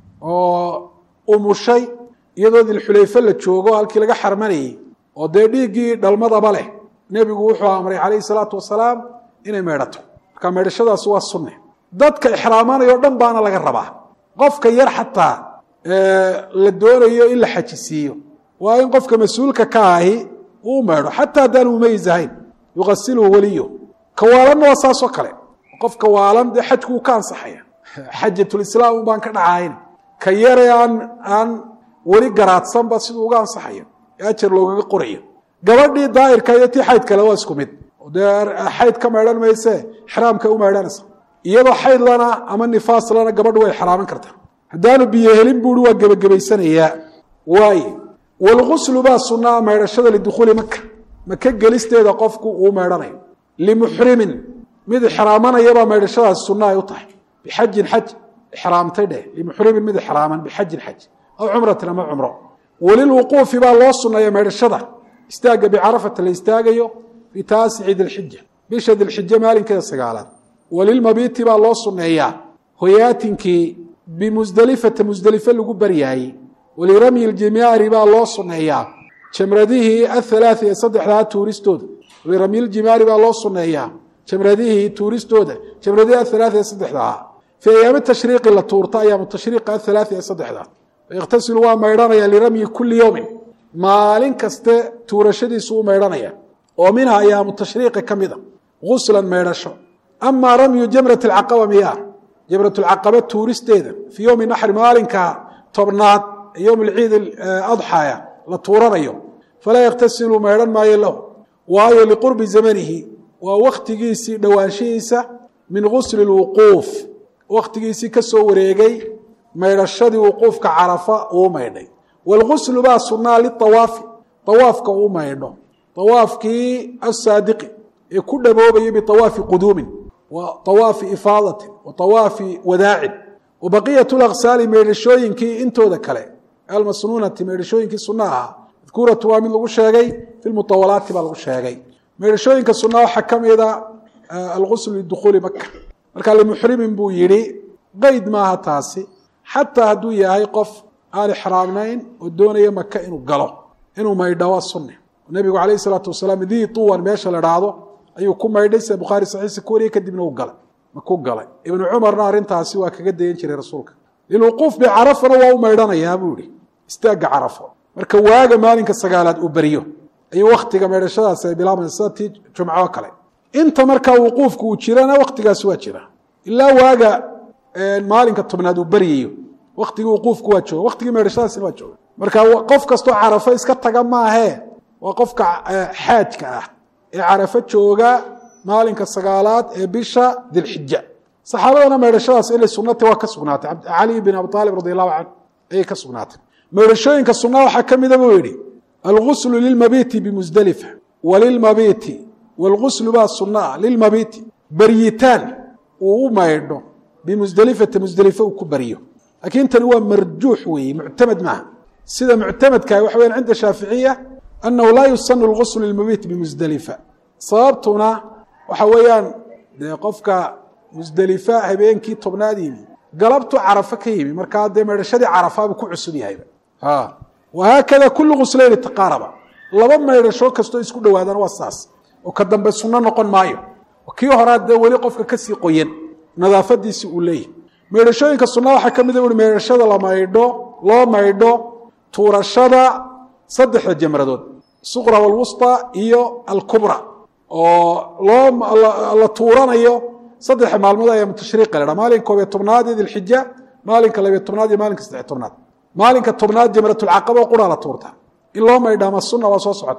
oo umushay iyadoo dil xulayfa la joogo halkii laga xarmanayay oo de dhigii dhalmadaba leh nabigu wuxuu amray kaleey salaatu salaam inay maydhato marka maydhashadaas waa sunne dadka ihraamanayo dhan baana laga rabaa qofka yar xataa ee la doonayo in la xajisiyo waa in qofka mas'uulka ka ahi uu maydho xataa daan uu meeyzahayn yughsilu waliyo kawaalan waa saaso kale qofka waalan de xajku ka ansaxaya xajatul islaam baan ka dhacayn ka yaraan aan wali garaadsan ba sidoo uga ansaxaya ajar looga qorayo gabadhii daahirka iyo tii xayd kale waa isku mid oo deer xayd ka meelan mayse ihraamka u meelanaysa iyadoo xayd lana ama nifaas lana gabadhu way xaraaman kartaa hadaanu biyo helin buuri waa gabagabaysanaya waay wal ghusl ba sunnah meerashada lidukhuli makkah makkah galisteeda qofku uu meelanayo limuhrimin mid ihraamana yaba meerashada sunnah ay u tahay bi hajjin hajj ihraamtay dhe limuhrimin mid ihraaman bi hajjin hajj aw umratan ama umra walil wuquf ba loo sunnaya meerashada istaaga bi arafat la istaagayo fi taas'id al hijja bishad al hijja maalinka sagaalaad walil mabiti ba loo sunnaya hoyaatinki bi muzdalifah muzdalifa lagu bariyay walirami al jimari ba loo sunnaya jamradihi athalathi saddexda tuuristood walirami al jimari ba loo sunnaya jamradihi tuuristooda jamradihi athalathi saddexda fi ayam tashriiq la tuurta ayam tashriiq athalathi saddexda yaqtasilu wa mayranaya lirami kulli yawm maalin kaste tuurashadiisu mayranaya oo minha ayam tashriiq kamida ghuslan mayrasho amma rami jamrat al aqaba miya jamrat al aqaba tuuristeeda fi yawm nahr maalinka tobnaad يوم العيد الأضحى لا تورanayo فلا يغتسل ميران ما يله وايو لقرب زمنه ووقتgiisi dhawaashiisa min غسل الوقوف waqtigiisi ka soo wareegay meerashadii wuquufka Arafa oo meeday والغسل با sunna للطواف طوافka oo meedo طوافkii الصادق ee ku dhaboobay bi طواف قدوم وطواف إفاضة وطواف وداع وبقية الأغسال meerashooyinkii intooda kale المسنونة meerashooyinkii sunnahaذكورة waa mid lagu sheegay في المطولات baa lagu sheegay meerashooyinka sunnaha waxa kamida الغسل للدخول مكة marka limuhrimin buu yiri qayd ma aha taasi hatta haduu yahay qof aan ihraamnayn oo doonaya Makka inuu galo inuu maydhawa sunna nabigu kaleey salaatu wasalaam dii tuwan meesha la raado ayuu ku maydhay sa Bukhari saxiix kooriye kadibna uu galay ma ku galay ibn Umar naarintaasi waa kaga deeyan jiray rasuulka للوقوف بعرفة waa u meedhanaya buuri istaaga Arafa marka waaga maalinka sagaalaad uu bariyo ay waqtiga meedhashadaas ay bilaabmaysaa tii jumco kale inta marka wuquufku uu jirana waqtigaas waa jira illa waaga maalinka tobnaad uu bariyo waqtiga wuquufku waa jooga waqtiga meedhashadaas waa jooga marka qof kasto Arafa iska taga ma ahe waa qofka xaajka ah ee Arafa jooga maalinka sagaalaad ee bisha dil hijja saxaabadana meerashadaas ilaa sunnada waa ka sugnaatay Ali ibn Abi Talib radiyallahu anhu ay ka sugnaatay meerashooyinka sunnaha waxa kamida buu yiri al-ghusl lil-mabiti bi Muzdalifa walil-mabiti wal-ghusl ba sunnah lil-mabiti bariyitan uu maydho bi Muzdalifa Muzdalifa uu ku bariyo laakiin tan waa marjuux weey mu'tamad ma sida mu'tamadka waxa weyn cinda Shafi'iyya annahu la yusannu al-ghusl lil-mabiti bi Muzdalifa sababtuna waxa weeyaan qofka Muzdalifa habeenkii tobnaadii galabtu Arafa ka yimi marka de meerashadii Arafa ku cusub yahay ha وهكذا كل غسلين تقاربا لaba meerasho kasto isku dhawaadana waa saas oo ka dambe sunna noqon maayo kii horaad wali qofka ka sii qoyan nadaafadiisi uu leeyahay meerashooyinka sunna waxa kamid ah meerashada la maydho loo maydho tuurashada saddex jamradood suqra wal wusta iyo al kubra oo loo la tuuranayo saddex maalmood ay tashriiq la maalinka koob iyo tobnaad ee hijja maalinka laba iyo tobnaad iyo maalinka saddex iyo tobnaad maalinka tobnaad jamratul aqaba qura la tuurta in loo maydhama sunna waa soo socota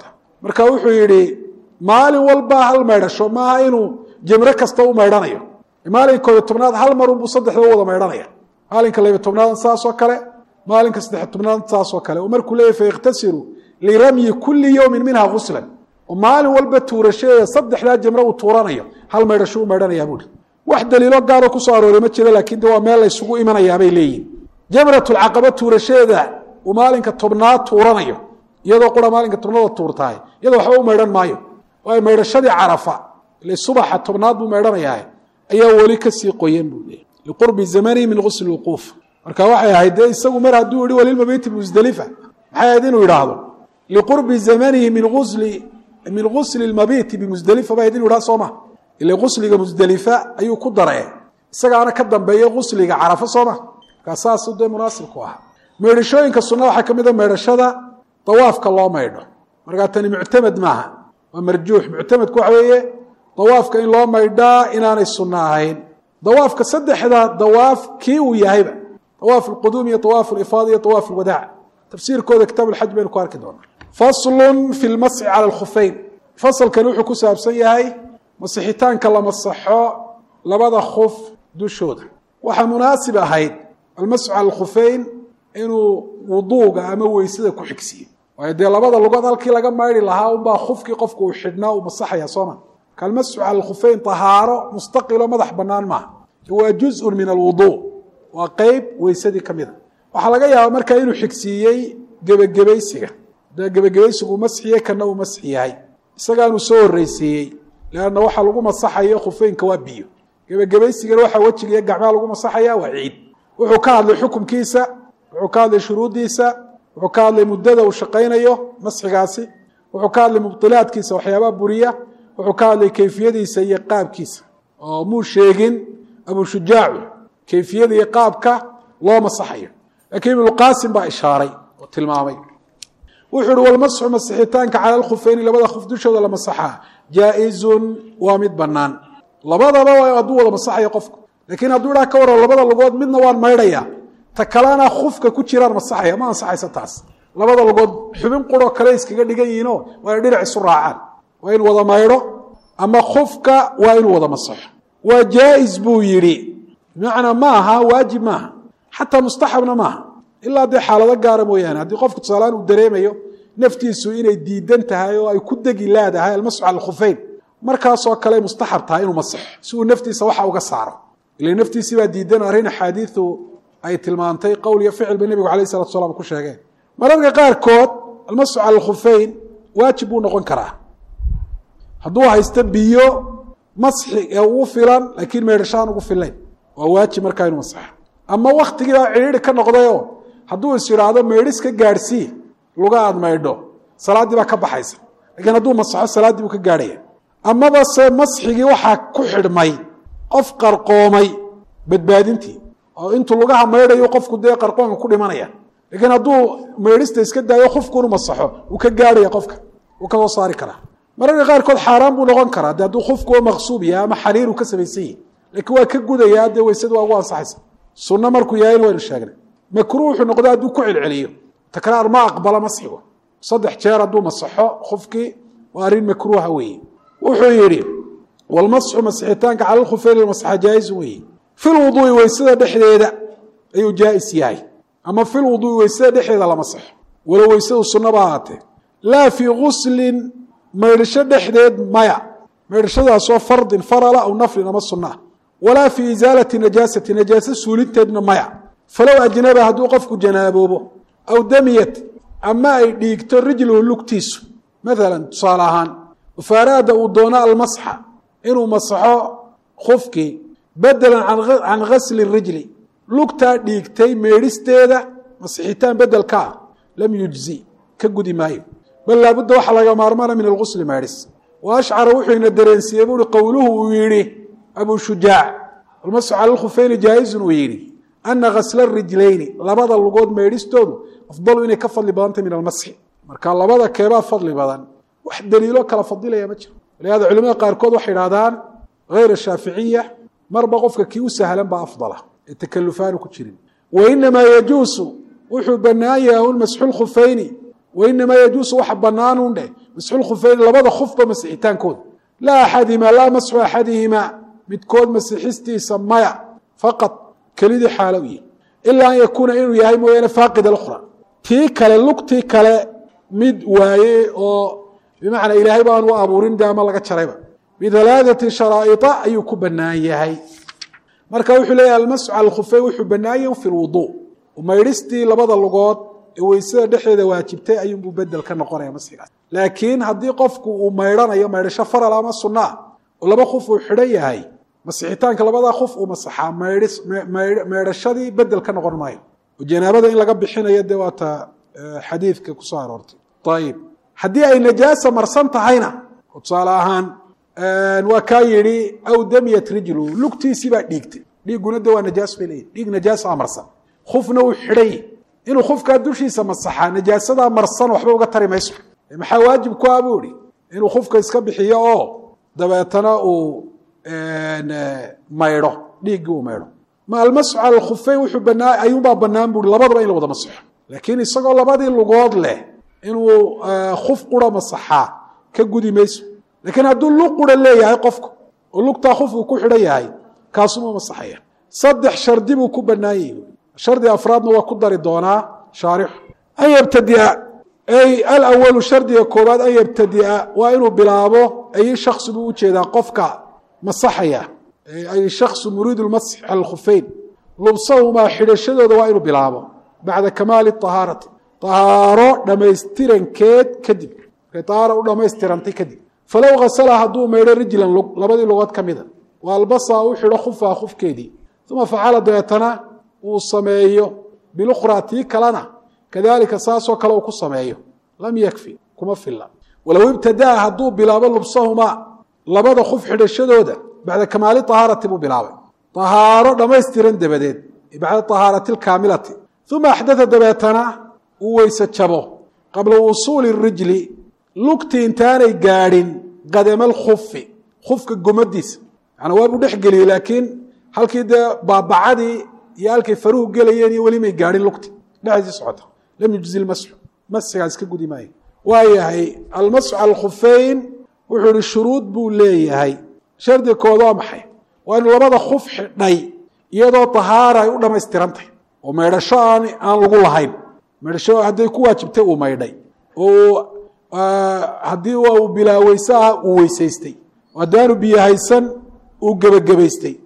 marka wuxuu yidhi maalin walba hal maydhasho maaha inuu jamre kasta u maydhanayo maalinka koob iyo tobnaad hal mar unbuu saddexda wada maydhanaya maalinka laba iyo tobnaad saasoo kale maalinka saddex iyo tobnaad saasoo kale oo markuu leeyahay fayaktasiru liramyi kulli yawmin minha ghuslan oo maalin walba tuurashadeeda saddexdaa jamre uu tuuranayo hal maydhasho u maydhanayaa buuhi wax daliilo gaaroo ku soo arooray ma jiro laakiin de waa meel la isugu imanayaa bay leeyihin jamratulcaqaba tuurashadeeda uu maalinka tobnaad tuuranayo iyadoo qura maalinka tobnaada tuurtahay iyadoo waxba u maydhan maayo waayo maydhashadii carafa ile subaxa tobnaad buu maydhanayaa ayaa weli kasii qoyan buu leeyahy liqurbi zamanihi min ghusli lwuquuf marka waxay ahayd dee isagu mar hadduu yihi walilmabeyti bimusdelifa maxay ahayd inuu yidhaahdo liqurbi zamanihi min usli min ghusli lmabiti bimusdelifa bay ahayd inu yidhahdo soo ma ile ghusliga musdelifa ayuu ku daree isagaana ka dambeeya ghusliga carafa soo ma markaa saasuu dee munaasib ku ahaa maydhashooyinka sunna waxaa ka mid a maydhashada dawaafka loo maydho markaa tani muctamed maaha waa marjuux muctamedku waxa weeye dawaafka in loo maydhaa inaanay sunno ahayn dawaafka saddexda dawaaf kii uu yahayba dawaaf alquduum iyo dawaaf alifaada iyo dawaaf alwadaac tafsiirkooda kitaab alxaj baynu ku arki doonaa faslun fi lmasxi cala alkhufeyn fasalkani wuxuu ku saabsan yahay masixitaanka la masaxo labada khuf dushooda waxaa munaasib ahayd almasxu cala alkhufeyn inuu wuduuga ama weysada ku xigsiyo waayo dee labada lugood halkii laga maydhi lahaa unbaa khufkii qofku uu xidhnaa uu masaxaya sooma kalmasxu cala alkhufeyn tahaaro mustaqilo madax bannaan maaha waa juzun min alwuduu waa qeyb weysadii ka mida waxaa laga yaabaa markaa inuu xigsiiyey gebagebaysiga dee gebagebaysigu uu masxiye kana uu masxi yahay isagaanuu soo horreysiiyey leanna waxaa lagu masaxayo khufeynka waa biyo gebagebaysigana waxaa wejiga iyo gacmaha lagu masaxaya waa ciid wuxuu ka hadlay xukumkiisa wuxuu ka hadlay shuruuddiisa wuxuu ka hadlay muddada uu shaqaynayo masxigaasi wuxuu ka hadlay mubtilaadkiisa waxyaabaha buriya wuxuu ka hadlay kayfiyadiisa iyo qaabkiisa oo muu sheegin abushujaacu kayfiyada iyo qaabka loo masaxayo laakiin ibnuqaasim baa ishaaray oo tilmaamay wuxuu uhi walmasxu masixitaanka cala alkhufeyni labada khuf dushooda la masaxaa jaa-izun waa mid bannaan labadaba hadduu wada masaxayo qofku laakiin hadduu idhaa ka waran labada lugood midna waan maydhayaa ta kalena khufka ku jiraan masaxaya ma ansaxaysa taas labada lugood xubin quroo kale iskaga dhigan yihiinoo waa ina dhinac isu raacaan waa inu wada maydho ama khufka waa inuu wada masaxo waa jaa-is buu yidhi bimacnaa ma aha waajib maaha xataa mustaxabna maaha ilaa dee xaalado gaara mooyaane haddii qofku tusaalahaan uu dareemayo naftiisu inay diidan tahay oo ay ku degi laadahay almasxu cala alkhufeyn markaasoo kale mustaxab tahay inuu masaxo si uu naftiisa waxa uga saaro ila naftiisii baa diidan arrin axaadiidu ay tilmaantay qowl iyo ficil bay nebigu alayh salatu salam ku sheegeen mararka qaarkood almasxu cala alkhufeyn waajib buu noqon karaa hadduu haysto biyo masxi ee ugu filan laakiin meydhashaan ugu filayn waa waajib markaa inuu masaxo ama waktigiibaa cidhiiri ka noqdayoo hadduu is yidhaahdo meydhis ka gaadhsii luga aad maydho salaaddii baa ka baxaysa laakiin hadduu masaxo salaaddii buu ka gaadhaya amaba se masxigii waxaa ku xidhmay qof qarqoomay badbaadintii oo intuu lugaha maydhayo qofku dee qarqoonka ku dhimanaya laakiin hadduu maydhista iska daayo qofkuunu masaxo uu ka gaadhaya qofka uu ka soo saari karaa mararka qaarkood xaaraan buu noqon karaa de hadduu khufku maqsuub yahay ama xariiru ka samaysan yahi laakiin waa ka gudayaa dee weysadu waa ugu ansaxaysa sunno markuu yahayna waynu sheegnay makruuh wuxuu noqda hadduu ku celceliyo takraar ma aqbala masxigu saddex jeer hadduu masaxo khufkii waa arrin makruuha weeye wuxuu yidhi walmasxu masixitaanka cala alkhufeyni lmasxa jaa-isun weeye filwuduui weysada dhexdeeda ayuu jaa-is yahay ama filwuduui weysada dhexdeeda la masaxo walow weysadu sunnaba ahaatee laa fii guslin maydhasho dhexdeed maya maydhashadaasoo fardin farala aw naflin ama sunnaah walaa fii isaalati najaasati najaaso suulinteedna maya falow ajnaba hadduu qofku janaaboobo aw damiyat ama ay dhiigto rijluhu lugtiisu maalan tusaale ahaan faaraada uu doono almasxa inuu masaxo khufkii bedelan can gasli rijli lugtaa dhiigtay meedhisteeda masixitaan bedelka ah lam yujzi ka gudi maayo bal laabudda waxaa laga maarmaana min algusli meedhis wa ashcara wuxuu ina dareensiiyey buui qowluhu uu yidhi abuu shujaac almasxu cala alkhufeyni jaa-izun uu yidhi ana gasla rijlayni labada lugood meedhistoodu afdalu inay ka fadli badantay min almasxi marka labada keebaa fadli badan wax daliilo kala fadilaya ma jiro walihaada culimada qaarkood waxay idhahdaan hayra shaaficiya marba qofka kii u sahlan baa afdala ee takalufaanu ku jirin wainamaa yajuusu wuxuu bannaan yahay un masxu lkhufeyni wainamaa yajuusu waxa bannaanuun dheh masxul khufeyn labada khufba masixitaankooda laa axadihima laa masxu axadihima midkood masixistiisa maya faqad kelidii xaalo u yihi ilaa an yakuuna inuu yahay mooyaane faaqid alukhra tii kale lugtii kale mid waaye oo bimacnaa ilaahay baan u abuurin de ama laga jarayba bihalaaثati sharaa'ita ayuu ku bannaan yahay marka wuxuu leeyahay almasxu cala alkhufeyn wuxuu bannaan yahay fi lwuduu maydhistii labada lugood ee weysada dhexdeeda waajibtay ayuunbuu bedel ka noqonaya masxigaas laakiin haddii qofku uu maydhanayo maydhasho faral ama sunaa oo laba khuf uu xidhan yahay masixitaanka labadaa khuf uu masaxaa maydhis maydhashadii bedel ka noqon maayo oo janaabada in laga bixinayo dee waata xadiidka kusoo aroortay ayib haddii ay najaasa marsan tahayna oo tusaale ahaan waa kaa yidhi aw damiyat rijlu lugtiisii baa dhiigtay dhiigguna de waa najaas bay leeyihi dhiig najaasa a marsan khufna uu xidhan yahy inuu khufkaa dushiisa masaxaa najaasadaa marsan waxba uga tari mayso maxaa waajib ku ah buu ihi inuu khufka iska bixiyo oo dabeetana uu maydho dhiiggii uu maydho ma almasxu cala alkhufeyn wuxuu banaa ayuunbaa bannaan buui labadaba in la wada masaxo laakiin isagoo labadii lugood leh inuu khuf qura masaxaa ka gudi mayso laakiin hadduu lug qura leeyahay qofku oo lugtaa khuf uu ku xidhan yahay kaasuma masaxaya saddex shardi buu ku bannaan yahi shardi afraadna waa ku dari doonaa shaarixu an yabtadia ay alawalu shardiga koobaad an yabtadia waa inuu bilaabo ay shaksi buu ujeedaa qofka masaxaya ay shaksu muriidu lmasx cala alkhufeyn lubsahumaa xidhashadooda waa inuu bilaabo bacda kamaali ahaarati ahaaro dhammaystirankeed kadib markay ahaara u dhammaystirantay kadib falow hasala hadduu maydho rijlan lug labadii lugood ka mida wa albasaa u xidho khufaa khufkeedii uma facala dabeetana uu sameeyo bilukhraa tii kalena kadalika saasoo kale uu ku sameeyo lam yakfi kuma filla walow ibtadaa hadduu bilaabo lubsahumaa labada khuf xidhashadooda bacda kamaali ahaarati buu bilaabay ahaaro dhammaystiran dabadeed bacda ahaarati alkaamilati uma axdaa dabeetana uu weyse jabo qabla wusuuli rijli lugtii intaanay gaadhin qadama alkhufi khufka gomadiisa manaa waabuu dhex geliyey laakiin halkii dee baabacadii iyo halkay faruhu gelayeen iyo weli may gaadhin lugti dhexdiisii socota lam yujzi lmasxu masxigaas iska gudi maayo waayahay almasxu cala alkhufeyn wuxuu ihi shuruud buu leeyahay shardiga kood waa maxay waa inuu labada khuf xidhay iyadoo tahaara ay u dhammaystirantahy oo maydhasho aan aan lagu lahayn maydhasho hadday ku waajibtay uu maydhay oo haddii waa uu bilaa weyse ah uu weysaystay haddaanu biyo haysan uu gebagabaystay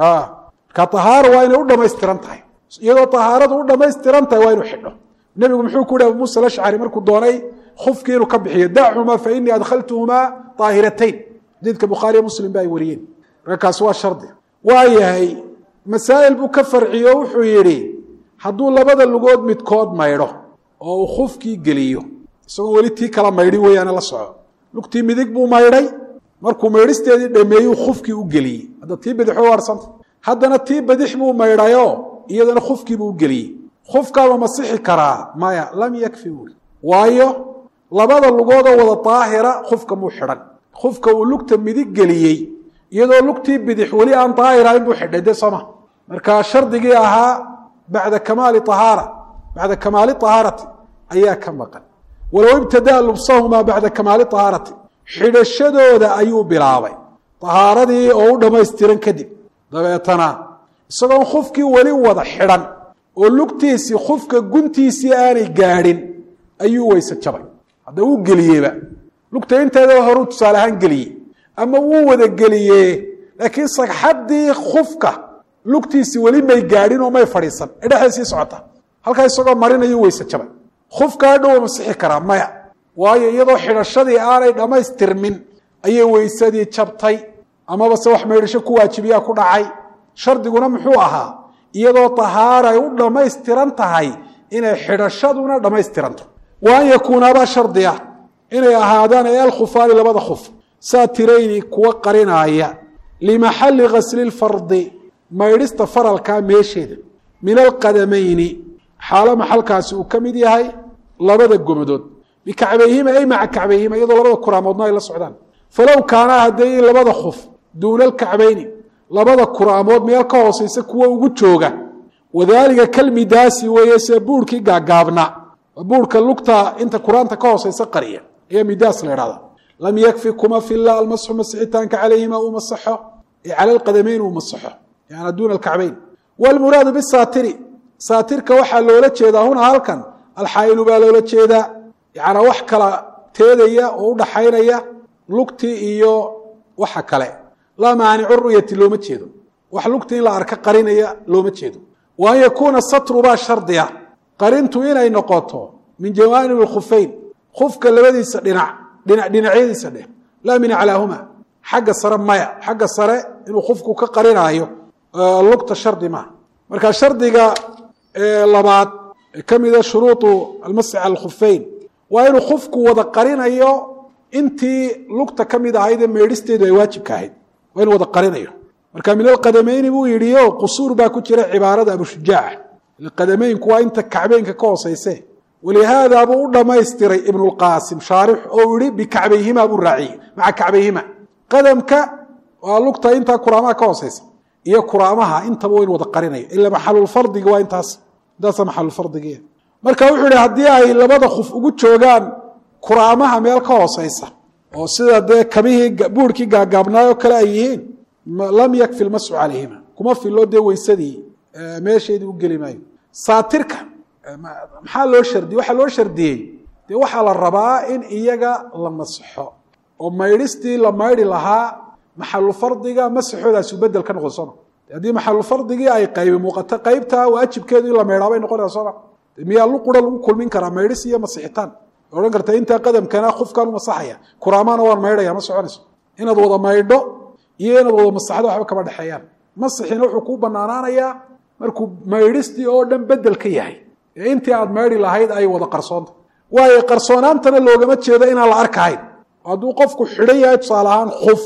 marka tahaara waa inay u dhammaystiran tahay iyadoo tahaaradu u dhammaystiran tahay waa inuu xidho nebigu muxuu ku yihi abu muusa alashcari markuu doonay khufkii inuu ka bixiyo dachumaa fa inii adkhaltuhumaa daahiratayn xadiidka bukhaariyo muslim ba ay wariyeen marka kaasi waa shardi waa yahay masaa'il buu ka farciyo wuxuu yidhi hadduu labada lugood midkood maydho oo uu khufkii geliyo isagoo weli tii kala maydhi weeyaane la soco lugtii midig buu maydhay markuu maydhisteedii dhameeyuu khufkii u geliyey hadda tii bidix u waarsanta haddana tii badix buu maydhayoo iyadana khufkiibuu u geliyey khufkaama masixi karaa maya lam yakfi buuli waayo labada lugoodoo wada daahira khufka muu xidhan khufka uu lugta midig geliyey iyadoo lugtii bidix weli aan daahirahayn buu xidhay de sooma marka shardigii ahaa bacda kamaali ahaara bacda kamaali ahaarati ayaa ka maqan walow ibtadaa lubsahumaa bacda kamaali ahaarati xidhashadooda ayuu bilaabay ahaaradii oo u dhammaystiran kadib dabeetana isagoon khufkii weli wada xidhan oo lugtiisii khufka guntiisii aanay gaadhin ayuu weyse jabay hadda wuu geliyeyba lugta inteeda horuu tusaale ahaan geliyey ama wuu wada geliyee laakiin sagxaddii khufka lugtiisii weli may gaadhin oo may fadhiisan ee dhexda sii socota halkaa isagoo marinayuu weyse jabay khufka hadhow masixi karaa maya waayo iyadoo xidhashadii aanay dhammaystirmin ayay weysadii jabtay amaba se wax maydhasho ku waajibiyaa ku dhacay shardiguna muxuu ahaa iyadoo tahaara ay u dhammaystiran tahay inay xidhashaduna dhammaystiranto wa an yakuunaabaa shardi ah inay ahaadaan ee alkhufaani labada khuf saatirayni kuwa qarinaaya limaxalli ghasli lfardi maydhista faralkaa meesheeda min alqadamayni xaalo maxalkaasi uu ka mid yahay labada gomadood bikacbayhima ay maca kacbayhima iyadoo labada kuraamoodna ay la socdaan falow kaanaa hadday in labada khuf duuna alkacbayni labada kuraamood meel ka hoosaysa kuwa ugu jooga wadaalika kalmidaasi weeye see buurhkii gaagaabna buurhka lugta inta kuraanta ka hoosaysa qariya هي مداس لهذا لم يكفي كما في الله المسح مسحتان كعليهما ومسحه على القدمين ومسحه يعني دون الكعبين والمراد بالساتر ساترك وحا لولا جيدا هنا هلكن الحائل با لولا جيدا يعني wax kala teedaya oo u dhaxaynaya lugti iyo waxa kale la maani uriyati looma jeedo wax lugti in la arka qarinaya looma jeedo waa yakuna satru ba shardiya qarintu inay noqoto min jawaanib al-khuffayn khufka labadiisa dhinac dhinac dhinacyadiisa dheh la min alahuma xagga sare maya xagga sare inuu khufku ka qarinayo lugta shardi ma marka shardiga labaad kamida shuruutu al-masx al-khuffayn waa inuu khufku wada qarinayo intii lugta kamid ahayd meedhisteedu ay waajib ka ahayd waa inuu wada qarinayo marka min al-qadamayn buu yiriyo qusuur baa ku jira cibaarada Abu Shujaa al-qadamayn kuwa inta kacbeenka ka hooseysay ولهذا ابو دمايستري ابن القاسم شارح او يري بكعبيهما ابو الراعي مع كعبيهما قدمك ولقطه انت كرامه ka hooseysay iyo kuraamaha inta way wada qarinay illa maxalul fardiga waa intaas daas maxalul fardiga marka wuxuu yiri hadii ay labada khuf ugu joogan kuraamaha meel ka hooseysa oo sida de kabihi buurkii gaagaabnaayo kala ay yihiin lam yakfi almas'u alayhima kuma fi loo de weysadii meesheedii u gelimayo saatirka maxaa loo shardi waxa loo shardiyay de waxa la rabaa in iyaga la masxo oo mayristi la mayri lahaa maxalul fardiga masxoodaas u bedel ka noqon sano hadii maxalul fardigi ay qayb muuqata qaybta waajibkeedu in la meeray noqonayso miya lu qura lagu kulmin kara mayris iyo masixitaan oran karta inta qadamkana khufkan u masaxaya kuraamana waan mayraya ma soconayso inaad wada maydho iyo inaad wada masaxdo waxba kama dhaxayaan masixina wuxuu ku banaanaanaya markuu mayristi oo dhan bedel ka yahay intii aad mayri lahayd ay wada qarsoonto way qarsoonaantana loogama jeedo in la arkaay haduu qofku xidhan yahay tusaalahan khuf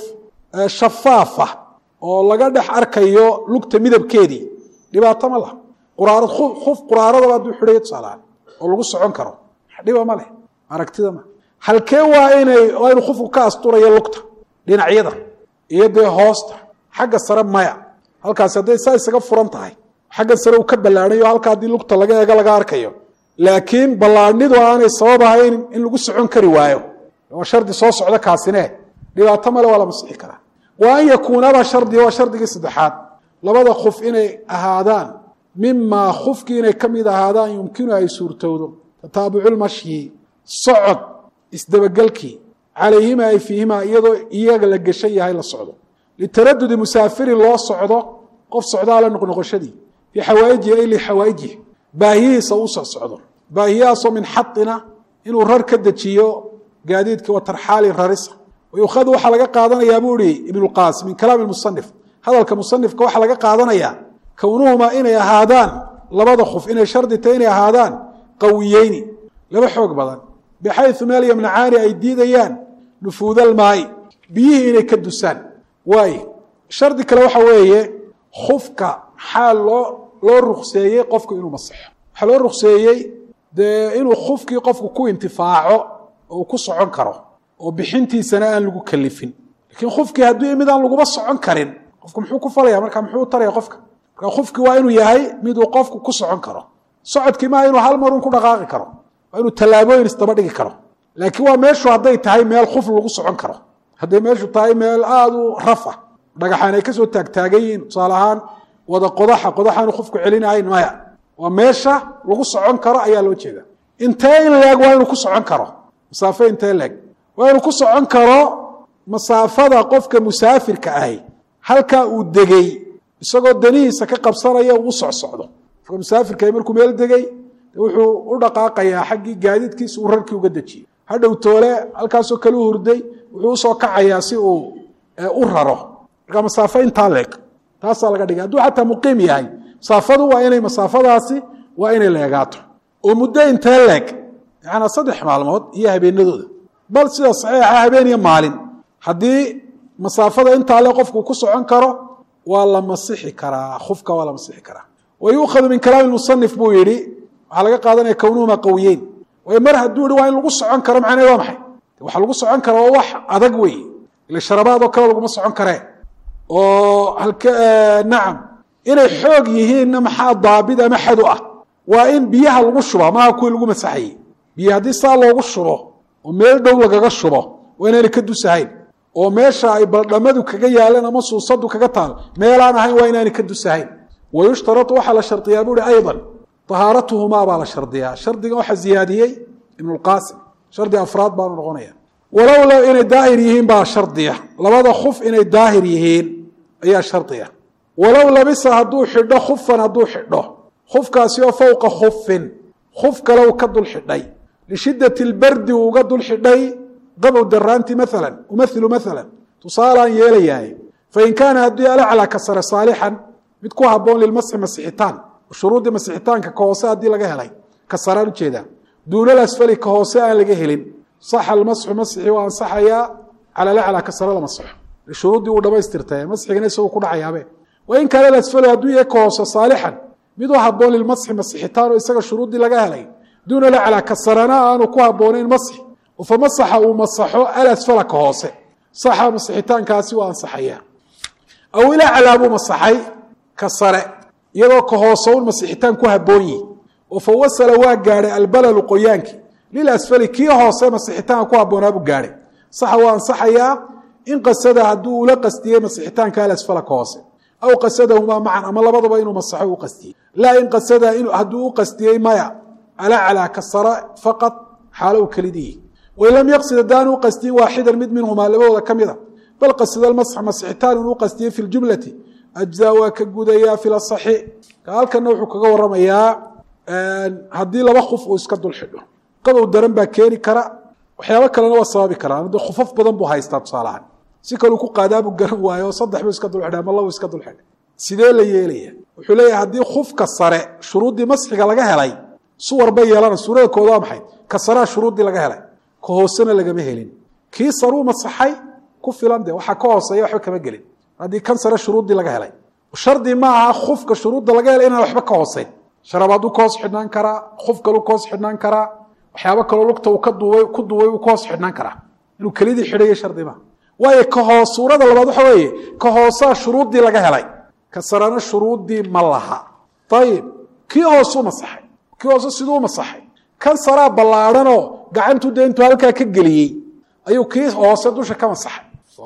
shafaafa oo laga dhex arkayo lugta midabkeedii dhibaato ma laha quraarad khuf quraarada haduu xidhay tusaalahan oo lagu socon karo dhiba ma leh aragtida ma halkee waa inay oo inuu khufku ka asturayo lugta dhinacyada iyo de hoosta xagga sare maya halkaas haday saa isaga furan tahay xagga sare uu ka balaanayo halka hadii lugta laga eega laga arkayo laakiin balaanidu aanay sabab ahayn in lagu socon kari waayo oo shardi soo socda kaasine dhibaato ma wala masixi kara waa yakuna ba shardi waa shardiga saddexaad labada khuf inay ahaadaan mimma khufki inay kamid ahaadaan yumkinu ay suurtoodo tataabu'ul mashyi socod isdabagalki calayhima ay fiihima iyadoo iyaga la gashay yahay la socdo litaraddud musaafir loo socdo qof socdaal noqnoqoshadii في حوائجه إلى حوائجه باهيه سوسع صعده باهيه صو من حطنا إنه رر كدتشيو قاديد كوترحال الرارسة ويأخذ وحلقة قاضنا يا بوري ابن القاسم من كلام المصنف هذا كمصنف كوحلقة قاضنا يا كونهما إن يا هادان لبض خف إن شردتين يا هادان قويين لما حوق بدن بحيث مال يمنعاني أيدي ديان نفوذ الماء بيه إن كدسان واي شردك لو حويه خفك حال loo ruqseeyay qofku inuu masaxo waxa loo ruqseeyay de inuu khufkii qofku ku intifaaco oo ku socon karo oo bixintiisana aan lagu kalifin laakiin khufkii hadii mid aan lagu socon karin qofku muxuu ku falaya marka muxuu taray qofka marka khufkii waa inuu yahay mid uu qofku ku socon karo socodkii ma inuu hal mar uu ku dhaqaaqi karo waa inuu talaabooyin istaba dhigi karo laakiin waa meeshu haday tahay meel khuf lagu socon karo haday meeshu tahay meel aad u rafa dhagaxaan ay ka soo taagtaagayeen salahan wada qodaxa qodaxan khufku celinayn maya waa meesha lagu socon karo ayaa loo jeeda intee in laag waa inuu ku socon karo masaafo intee laag waa inuu ku socon karo masaafada qofka musaafirka ahi halka uu degay isagoo danihiisa ka qabsanaya uu socsocdo qofka musaafirka markuu meel degay wuxuu u dhaqaaqayaa xaqii gaadiidkiisa uu rarkii uga dajiyo hadhow toole halkaas oo kale u hurday wuxuu soo kacayaa si uu u raro marka masaafo inta laag taas laga dhigay haduu xataa muqiim yahay saafadu waa inay masaafadaasi waa inay leegaato oo muddo intee leeg yaana saddex maalmood iyo habeenadooda bal sida saxiixa habeen iyo maalin hadii masaafada inta le qofku ku socon karo waa la masixi karaa khufka waa la masixi karaa ويؤخذ من كلام المصنف بو يري waxa laga qaadanaya kawnuhuma qawiyin way mar haduu waa in lagu socon karo macnaheedu waa maxay waxa lagu socon karo wax adag weey ila sharabaado kale lagu socon kare oo halka naam inay xoog yihiin maxaa daabid ama xadu ah waa in biyaha lagu shuba ma ku lagu masaxay biyaha hadii saa loogu shubo oo meel dhow lagaga shubo waa inaanay ka dusahayn oo meesha ay baldhamadu kaga yaalaan ama suusadu kaga taal meelaan ahayn waa inaanay ka dusahayn wayushtaratu waxaa la shardiyaa buuhi aydan tahaaratuhumaa baa la shardiyaa shardiga waxaa ziyaadiyey ibnulqaasim shardi afraad baanu noqonaya walowlow inay daahir yihiin baa shardiya labada khuf inay daahir yihiin ayaa shardiya walow labisa hadduu xidho khufan hadduu xidho khufkaasi oo fowqa khufin khuf kale uu ka dul xidhay lishiddati lbardi uu uga dul xidhay qabow daraanti maalan umathilu maalan tusaalaan yeelayahay fain kaana haddii alaclaa ka sare saalixan mid ku habboon lilmasxi masixitaan shuruuddii masixitaanka ka hoose haddii laga helay ka saraan ujeedaa duunal asfali ka hoose aan laga helin saxa almasxu masxi waa ansaxayaa cala alaclaa ka sare la masxo shuruuddii uu dhamaystirtay masxigana isagoo ku dhacayaabe wain kaana alasfalu hadduu yahay ka hoose saalixan mid u habboon lilmasxi masixitaan oo isaga shuruuddii laga helay duuna alaclaa ka sarana aanu ku habboonayn masxi fa masaxa uu masaxo alasfala ka hoose saxa masixitaankaasi waa ansaxayaa aw ilaclaa buu masaxay ka sare iyadoo ka hoose un masixitaan ku habboon yihi oo fa wasala waa gaadhay albalalu qoyaankii lilasfali kii hoose masixitaanka ku habboonaa buu gaadhay saxa waa ansaxayaa in qasada hadduu ula qastiyey masixitaanka alasfala ka hoose aw qasadahumaa macan ama labadaba inuu masaxo u qastiyey laa in qasada hadduu u qastiyey maya alaclaa ka sare faqad xaalo u kelidii wain lam yaqsid haddaan u qastiyin waaxidan mid minhumaa labadooda ka mida bal qasida almasxa masixitaan inuu qastiyey fi ljumlati ajzaa waa ka gudayaa fi lasaxi halkana wuxuu kaga waramayaa haddii laba khuf uu iska dul xidho qabow daran baa keeni kara waxyaabo kalena waa sababi karaa de khufaf badan buu haystaa tusaalahaan si kaluu ku qaadaabuu garan waayo oo saddex buu iska dul xidhay ama labuu iska dul xidhay sidee la yeelaya wuxuu leeyahay haddii khufka sare shuruuddii masxiga laga helay suwar bay yeelana suurada kooda waa maxay ka saraa shuruuddii laga helay ka hoosena lagama helin kii saruu masaxay ku filan de waxaa ka hooseeya waxba kama gelin haddii kan sare shuruuddii laga helay shardi ma aha khufka shuruudda laga helay inaan waxba ka hooseyn sharabaaduu ka hoos xidhnaan karaa khuf kaluu ka hoos xidhnaan karaa waxyaabo kaloo lugta uu ka duubay ku duubay uu ka hoos xidhnaan karaa inuu kelidii xidhayo shardi maaha waayo ka hoos suurada labaad waxa weeye ka hoosaa shuruuddii laga helay ka sarena shuruuddii ma laha ayib kii hoosuu masaxay kii hoose siduu masaxay kan saraa ballaadhanoo gacantuu dee intuu halkaa ka geliyey ayuu kii hoose dusha ka masaxay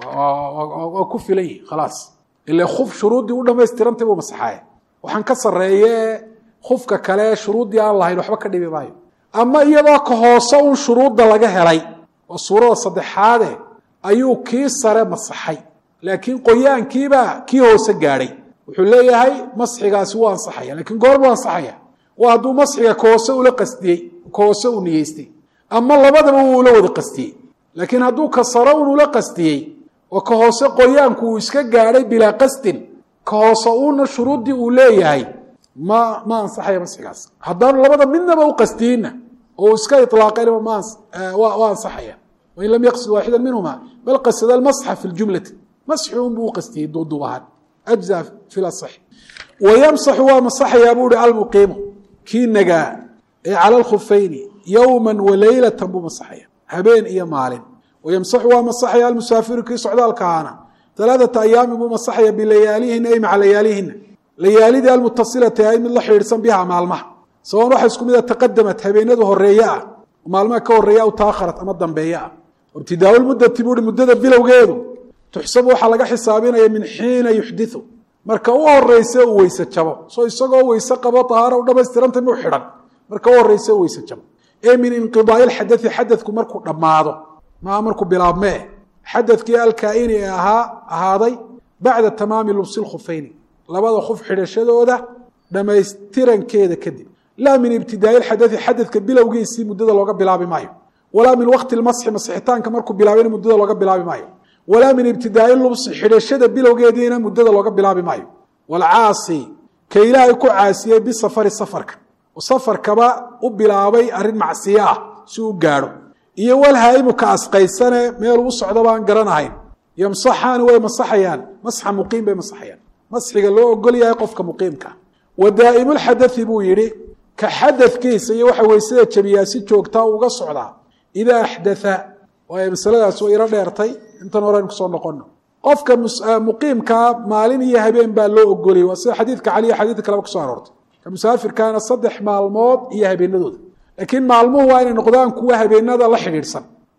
waa ku filan yihi khalaas ile khuf shuruuddii u dhamaystirantay buu masaxaye waxaan ka sarreeye khufka kale shuruuddii aan lahayn waxba ka dhibi maayo ama iyadoo ka hoose un shuruudda laga helay oo suurada saddexaade ayuu kii sare masaxay laakiin qoyaankiibaa kii hoose gaadhay wuxuu leeyahay masxigaasi wuu ansaxaya lakiin goor buu ansaxaya waa hadduu masxiga ka hoose ula qastiyey ka hoose uu niyeystay ama labadaba wuu ula wada qastiyey laakiin hadduu ka sare un ula qastiyey oo ka hoose qoyaanku uu iska gaadhay bilaa qastin ka hoose uuna shuruuddii uu leeyahay ma ma ansaxaya masxigaas haddaanu labada midnaba u qastiyeyna oo iska ilaaqaynaba ma waa ansaxaya wain lam yaqsid waaxida minhuma bal qasada almasxa fi ljumlati masxi unbuu u qastiyey duuduub ahaan ajza fi lasax wayamsaxu waa masaxayaa buu uhi almuqiimu kii nagaa ee cala alkhufayni yowma walaylatan buu masaxaya habeen iyo maalin wayamsaxu waa masaxaya almusaafiru kii socdaalka ahaana alaaata ayaami buu masaxaya bilayaalihina ay maca layaalihina layaalidii almutasilati ay mid la xidhiidhsan biha maalmaha sababan waxa isku mida taqadamat habeenadu horeeye ah maalmaha ka horeeya aw taakharat ama dambeeye ah ibtidaa'ulmuddati buuhi muddada bilowgeedu tuxsabu waxaa laga xisaabinaya min xiina yuxdiu marka u horeyse uu weyse jabo soo isagoo weyse qabo tahaara u dhamaystiranta muu xidhan marka u horeyse u weyse jabo ee min inqidaai lxadai xadadku markuu dhammaado maa markuu bilaabmee xadadkii alkaa-ini ee ahaa ahaaday bacda tamaami lubsi lkhufayni labada khuf xidhashadooda dhamaystirankeeda kadib laa min ibtidaai lxadai xadadka bilowgiisii muddada looga bilaabi maayo walaa min waqti lmasxi masixitaanka markuu bilaabayna muddada looga bilaabi maayo walaa min ibtidaai lubsi xidhashada bilowgeediina muddada looga bilaabi maayo walcaasi ka ilaahay ku caasiyey bisafari safarka oo safarkaba u bilaabay arrin macsiyo ah si u gaadho iyo walhaa'imu ka asqaysane meel u socdaba aan garanahayn yamsaxaani way masaxayaan masxa muqiim bay masaxayaan masxiga loo ogol yahay qofka muqiimka wa daa'imulxadai buu yidhi ka xadadkiisa iyo waxa weysada jabiyaa si joogtaa uga socdaa idaa axdaa waayo masaladaas way iro dheertay intan horean kusoo noqono qofka muqiimkaa maalin iyo habeen baa loo ogoliyay waa sida xadiidka caliya xadiidka kaleba kuso aroortay ka musaafirkaana saddex maalmood iyo habeenadooda laakiin maalmuhu waa inay noqdaan kuwa habeenada la xidhiidhsan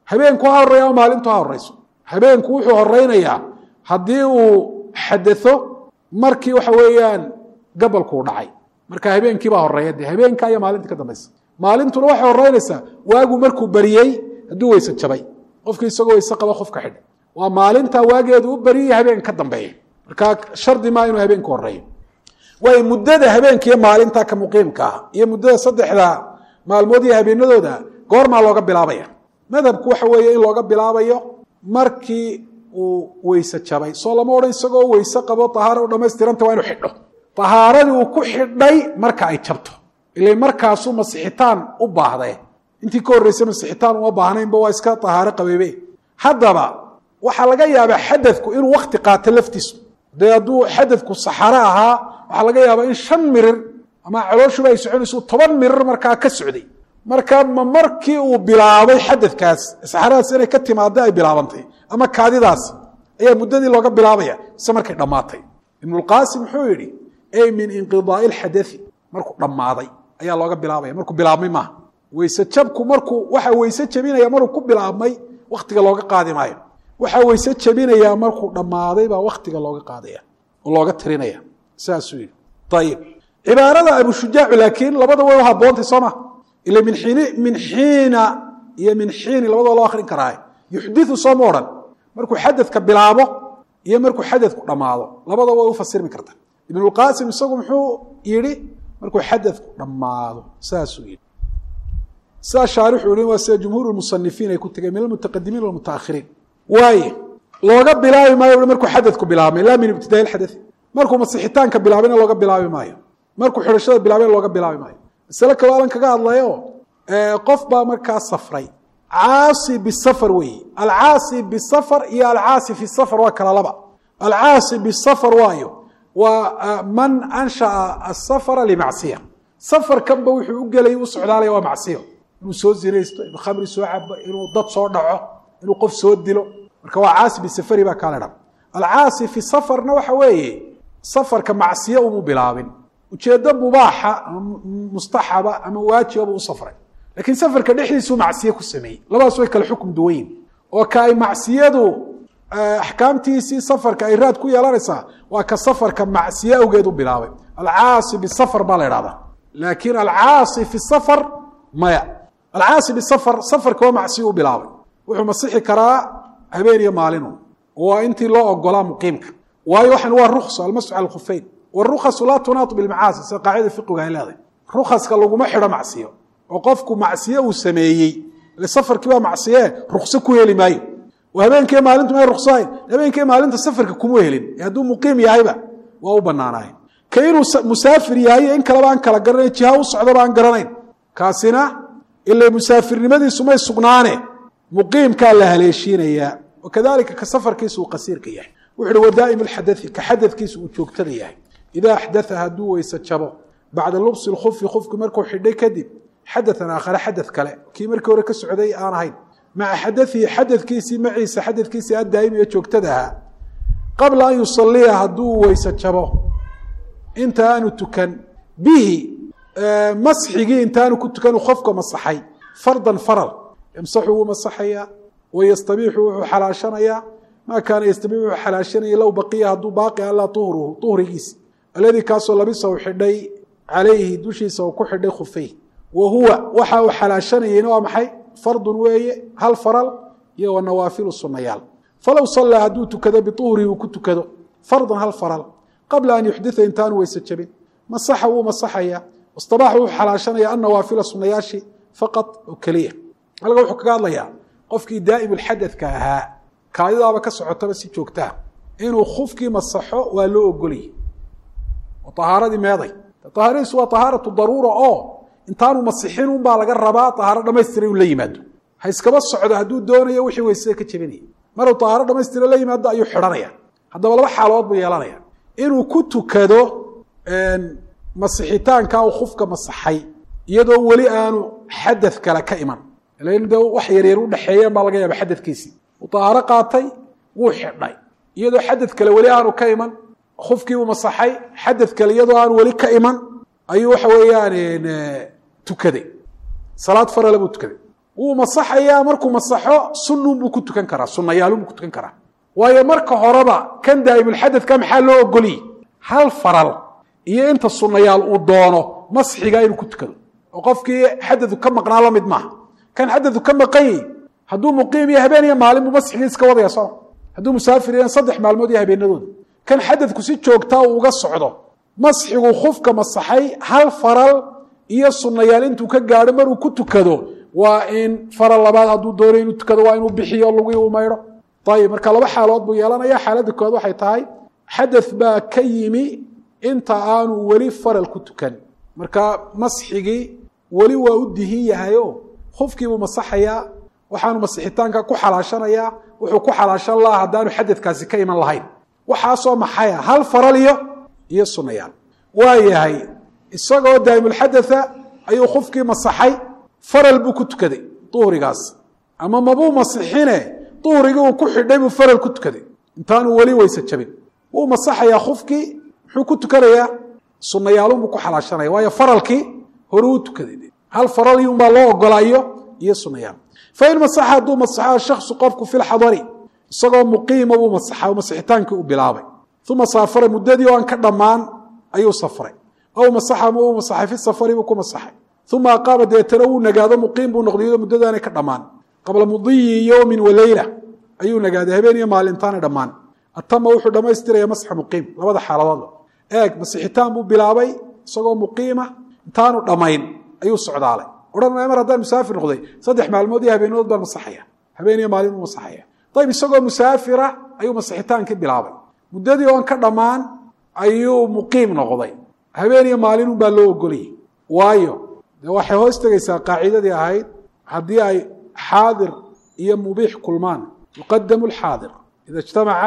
habeenku ha horeeya oo maalintu ha horeyso habeenku wuxuu horeynayaa haddii uu xadatho markii waxa weeyaan gabalkuu dhacay marka habeenkii baa horeeya dee habeenka iyo maalintii ka dambaysa maalintuna waxay horeynaysaa waagu markuu bariyey hadduu weyse jabay qofkii isagoo weyse qaba qofka xidhay waa maalinta waageedu u bariyey habeen ka dambeeya marka shardi maa inuu habeenku horeeyo way muddada habeenkiiyo maalinta ka muqiimka ah iyo muddada saddexda maalmood iyo habeenadooda goormaa looga bilaabaya madhabku waxa weeye in looga bilaabayo markii uu weyse jabay soo lama odhan isagoo weyse qabo tahaaro u dhammaystiranta waa inuu xidho tahaaradii uu ku xidhay marka ay jabto ilaa markaasuu masixitaan u baahday intii ka horreysay masixitaan uma baahnaynba waa iska tahaaro qabeebe haddaba waxaa laga yaabaa xadadku inuu wakti qaato laftiisu dee hadduu xadadku saxaro ahaa waxaa laga yaabaa in shan mirir ama calooshuba ay soconayso toban mirir markaa ka socday marka ma markii uu bilaabay xadadkaas saxaradaas inay ka timaado ay bilaabantay ama kaadidaas ayaa muddadii looga bilaabaya ise markay dhammaatay ibnulqaasim muxuu yidhi ay min inqidaa'i lxadai markuu dhammaaday ayaa looga bilaabaya markuu bilaabmay maaha weyse jabku markuu waxa weyse jabinaya maruu ku bilaabmay waktiga looga qaadi maayo waxaa weyse jabinayaa markuu dhammaaday baa waktiga looga qaadaya oo looga tirinaya saasuu yidhi ayib cibaarada abushujaacu laakiin labada way u haboontay soo ma ila min xiini min xiina iyo min xiini labadoo loo akrin karaa yuxdiu sooma odhan markuu xadadka bilaabo iyo markuu xadadku dhammaado labada way u fasirmi karta ibnulqaasim isagu muxuu yidhi markuu xadadku dhammaado saasuu yidhi sidaa shaarixuu yihi waa sida jumhuur musanifiin ay ku tegeen min almutaqadimiin walmutaakhiriin waaye looga bilaabi maayo markuu xadadku bilaabmay laa min ibtidaai lxadai markuu masixitaanka bilaabayna looga bilaabi maayo markuu xidhashada bilaabayna looga bilaabi maayo masale kaloo alan kaga hadlayo qof baa markaa safray caasi bisafar weeye alcaasi bisafar iyo alcaasi fi safar waa kala laba alcaasi bisafar waayo waa man ansha'a asafara limacsiya safarkanba wuxuu u gelay u socdaalaya waa macsiyo inuu soo zinaysto inuu khamri soo cabo inuu dad soo dhaco inuu qof soo dilo marka waa caasi bisafari baa kaa la dhan alcaasi fi safarna waxa weeye safarka macsiyo umu bilaabin ujeeddo mubaaxa ama mustaxaba ama waajibaba u safray laakiin safarka dhexdiisuu macsiye ku sameeyey labadaas way kale xukum duwayin oo ka ay macsiyadu axkaamtiisii safarka ay raad ku yeelanaysaa waa ka safarka macsiye awgeed u bilaabay alcaasi bisafar baa la idhahdaa laakiin alcaasi fi safar maya alcaasi bisafar safarka waa macsiye u bilaabay wuxuu masixi karaa habeen iyo maalinu waa intii loo ogolaa muqiimka waayo waxan waa ruksa almasxu cala alkhufeyn warukasu laa tunaatu bilmacaasi sida qaacida fiqiga ay leedahay rukaska laguma xidho macsiyo oo qofku macsiye uu sameeyey ile safarkii baa macsiye rukso ku heli maayo oo habeenkii maalintu may ruksahayn habeenkii maalinta safarka kuma helin hadduu muqiim yahayba waa u banaanahay ka inuu musaafir yahay in kaleba aan kala garanayn jiha u socdaba aan garanayn kaasina ila musaafirnimadiisu may sugnaane muqiimkaa la haleeshiinayaa wakadalika ka safarkiisu uu qasiirka yahay wuxu uhi wadaa'im alxadai ka xadadkiisu uu joogtada yahay idaa axdaa hadduu weyse jabo bacda lubsi lkufi kufki markuu xidhay kadib xadaan aakhare xadad kale kii markii hore ka socday aan ahayn maca xadaihi xadadkiisii maciisa xadadkiisii addaa'im ee joogtada ahaa qabla an yusaliya hadduu weyse jabo inta aanu tukan bihi masxigii intaanu ku tukan qofka masaxay fardan faral yamsaxu wuu masaxayaa wayastabiixu wuxuu xalaashanayaa maa kaana yastabiixu wuxuu xalaashanaya low baqiya hadduu baaqi alaa uhruhu uhrigiisi aladii kaasoo labisa uu xidhay calayhi dushiisa uu ku xidhay khufeyh wa huwa waxa uu xalaashanayeyna waa maxay fardun weeye hal faral iyo wa nawaafilu sunnayaal falow sallaa hadduu tukado biuhrihi uu ku tukado fardan hal faral qabla an yuxdita intaanu weyse jabin masaxa wuu masaxaya wastabaaxa wuxuu xalaashanaya annawaafila sunnayaashii faqad oo keliya halka wuxuu kaga hadlayaa qofkii daa'im ulxadadka ahaa kaadidaaba ka socotaba si joogtaa inuu khufkii masaxo waa loo ogoliyey oo tahaaradii meeday tahaaradiisu waa tahaaratu daruura oo intaanu masixin unbaa laga rabaa tahaaro dhamaystira inuu la yimaado ha iskaba socdo hadduu doonayo wixii weysada ka jebinaya maruu tahaaro dhamaystira la yimaado ayuu xidhanaya haddaba laba xaalood buu yeelanaya inuu ku tukado masixitaanka uu khufka masaxay iyadoo weli aanu xadad kale ka iman lan de wax yaryar u dhexeeyeen baa laga yaaba xadadkiisii uu tahaaro qaatay wuu xidhay iyadoo xadad kale weli aanu ka iman khufkii uu masaxay xadad kale iyadoo aanu weli ka iman ayuu waxa weeyaan tukaday salaad farala buu tukaday wuu masaxayaa markuu masaxo sunnun buu ku tukan karaa sunnayaalun buu ku tukan karaa waayo marka horeba kan daa'imulxadadka maxaa loo ogoliyey hal faral iyo inta sunnayaal uu doono masxiga inuu ku tukado oo qofkii xadadu ka maqnaa la mid maaha kan xadadu ka maqan yahay hadduu muqiim iyo habeen iyo maalin buu masxigii iska wadaya soo hadduu musaafir yahay saddex maalmood iyo habeenadooda kan xadadku si joogtaa uu uga socdo masxigu khufka masaxay hal faral iyo sunnayaal intuu ka gaadho maruu ku tukado waa in faral labaad hadduu doono inuu tukado waa inuu bixiyo lugii uu maydho ayib marka laba xaalood buu yeelanaya xaaladda kood waxay tahay xadath baa ka yimi inta aanu weli faral ku tukan marka masxigii weli waa u dihin yahayo khufkii buu masaxayaa waxaanu masixitaanka ku xalaashanayaa wuxuu ku xalaashan lahaa haddaanu xadadkaasi ka iman lahayn waxaasoo maxaya hal faral iyo iyo sunnayaal waa yahay isagoo daa'imulxadatha ayuu khufkii masaxay faral buu ku tukaday duhrigaas ama mabuu masixine duhrigii uu ku xidhay buu faral ku tukaday intaanu weli weyse jabin wuu masaxayaa khufkii muxuu ku tukanayaa sunnayaalun buu ku xalaashanaya waayo faralkii hore uu tukaday hal faral iyuunbaa loo ogolaayo iyo sunnayaal fain masaxa hadduu masaxo shaksu qofku fi lxadari isagoo muqiima buu masaxa masixitaankii u bilaabay uma saafara muddadii oo aan ka dhammaan ayuu safray aw masaxa ma uu masaxay fi safari buu ku masaxay uma aqaama deetana wuu nagaado muqiim buu noqday iyadoo muddadaanay ka dhammaan qabla mudiyi yowmin waleyla ayuu nagaaday habeen iyo maalintaanay dhammaan atama wuxuu dhammaystiraya masxa muqiim labada xaaladoodba eeg masixitaan buu bilaabay isagoo muqiima intaanu dhammayn ayuu socdaalay odhan mar haddaan musaafir noqday saddex maalmood iyo habeenadood baan masaxaya habeen iyo maalin buu masaxaya ayib isagoo musaafira ayuu masixitaankii bilaabay muddadii oon ka dhammaan ayuu muqiim noqday habeen iyo maalin baa loo ogolayay waayo de waxay hoos tegaysaa qaacidadii ahayd haddii ay xaadir iyo mubiix kulmaan yuqadamu alxaadir ida ijtamaca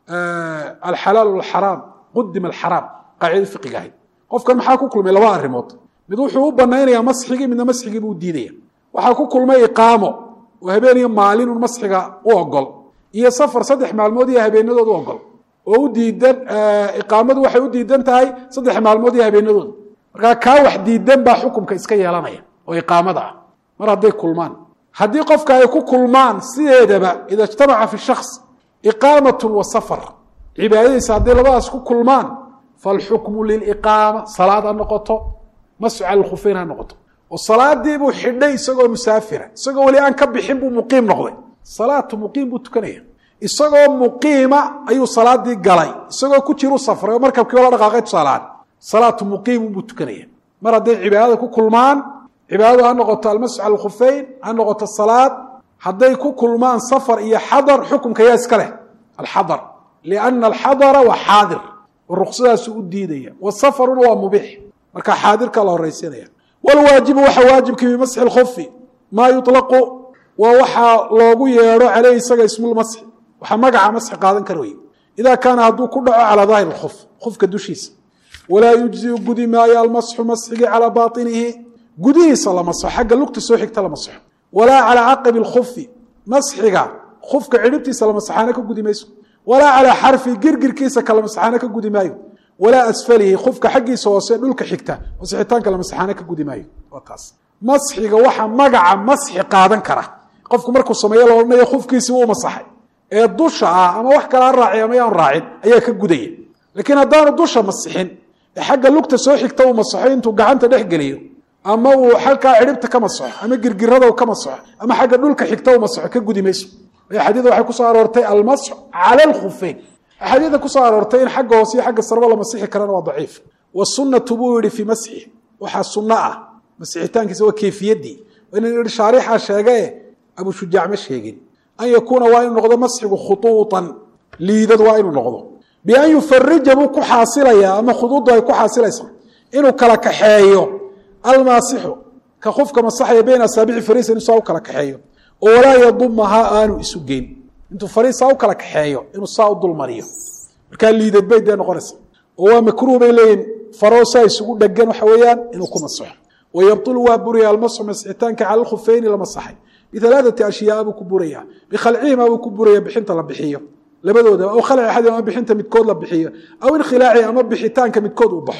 alxalaal walxaraam qudima alxaraam qaacidada fiqiga ahayd qofkan maxaa ku kulmay laba arrimood mid wuxuu u banaynayaa masxigii midna masxigii buu diidaya waxaa ku kulmay iqaamo oo habeen iyo maalin un masxiga u ogol iyo safar saddex maalmood iyo habeenadood u ogol oo u diidan iqaamadu waxay u diidan tahay saddex maalmood iyo habeenadood markaa kaa wax diidan baa xukumka iska yeelanaya oo iqaamada ah mar hadday kulmaan haddii qofka ay ku kulmaan sideedaba ida ijtamaca fi shaks iqaamatun wa safar cibaadadiisa hadday labadaas ku kulmaan falxukmu liliqaama salaad ha noqoto mascu cala alkhufeyn ha noqoto oo salaadii buu xidhay isagoo musaafira isagoo weli aan ka bixin buu muqiim noqday salaatu muqiim buu tukanaya isagoo muqiima ayuu salaadii galay isagoo ku jiru safray oo markabkii wala dhaqaaqay tusaalahaan salaatu muqiimun buu tukanaya mar hadday cibaadada ku kulmaan cibaadadu ha noqoto almascu cala alkhufeyn ha noqoto salaad hadday ku kulmaan safar iyo xadar xukumka yaa iska leh alxadar lianna alxadara waa xaadir oo ruqsadaasu u diidaya wasafaruna waa mubiix marka xaadirka la horaysiinaya walwaajibu waxa waajibkii bimasxi lkhufi maa yuطlaqu waa waxaa loogu yeedho caleyhi isaga ismulmasxi waxaa magaca masxi qaadan kara wey idaa kaana hadduu ku dhaco calaa daahir اlkhuf khufka dushiisa walaa yujziu gudi maayo almasxu masxigii calaa baطinihi gudihiisa la masxo xagga lugta soo xigta la masxo walaa calaa caqibi اlkhufi masxiga khufka cidhibtiisa la masaxaana ka gudi mayso walaa calaa xarfi girgirkiisa kala masaxaana ka gudi maayo walaa asfalihi khufka xaggiisa hoose dhulka xigta masixitaanka la masaxaana ka gudi maayo waa taas masxiga waxa magaca masxi qaadan kara qofku markuu sameeyo la odhanayo khufkiisii wuu masaxay ee dusha ah ama wax kala raaciy ama yaan raacin ayaa ka gudaya laakiin haddaanu dusha masixin ee xagga lugta soo xigta uu masaxo intuu gacanta dhex geliyo ama uu halkaa cidhibta ka masaxo ama girgirada uu ka masaxo ama xagga dhulka xigta uu masaxo ka gudi mayso xadiida waxay ku soo aroortay almasxu cala alkhufeyn axaadiida ku soo aroortay in xagga hoose iyo xagga sarba la masixi karana waa daciif wasunnatu buu yihi fii masxi waxaa sunno ah masixitaankiisa waa kayfiyaddii inuu yihi shaarixa sheegae abu shujaac ma sheegin an yakuuna waa inuu noqdo masxigu khutuuطan liidad waa inuu noqdo bian yufarija buu ku xaasilayaa ama khuduuddu ay ku xaasilaysaa inuu kala kaxeeyo almaasixu ka qofka masaxaya bayna asaabici fariisa inuu saa u kala kaxeeyo oo walaa yadumahaa aanu isu geyn intuu fariisaa u kala kaxeeyo inuu saa u dulmariyo markaa liidad bay dee noqonaysa oo waa makruuh bay leeyihin faroosaa isugu dhegan waxa weeyaan inuu ku masaxo wayabtulu waa buraya almasxu masixitaanka cala alkhufeyni la masaxay bialaaثati ashyaa buu ku buraya bikhalcihima buu ku buraya bixinta la bixiyo labadooda aw khalci axadi ama bixinta midkood la bixiyo aw inkhilaaci ama bixitaanka midkood uu baxo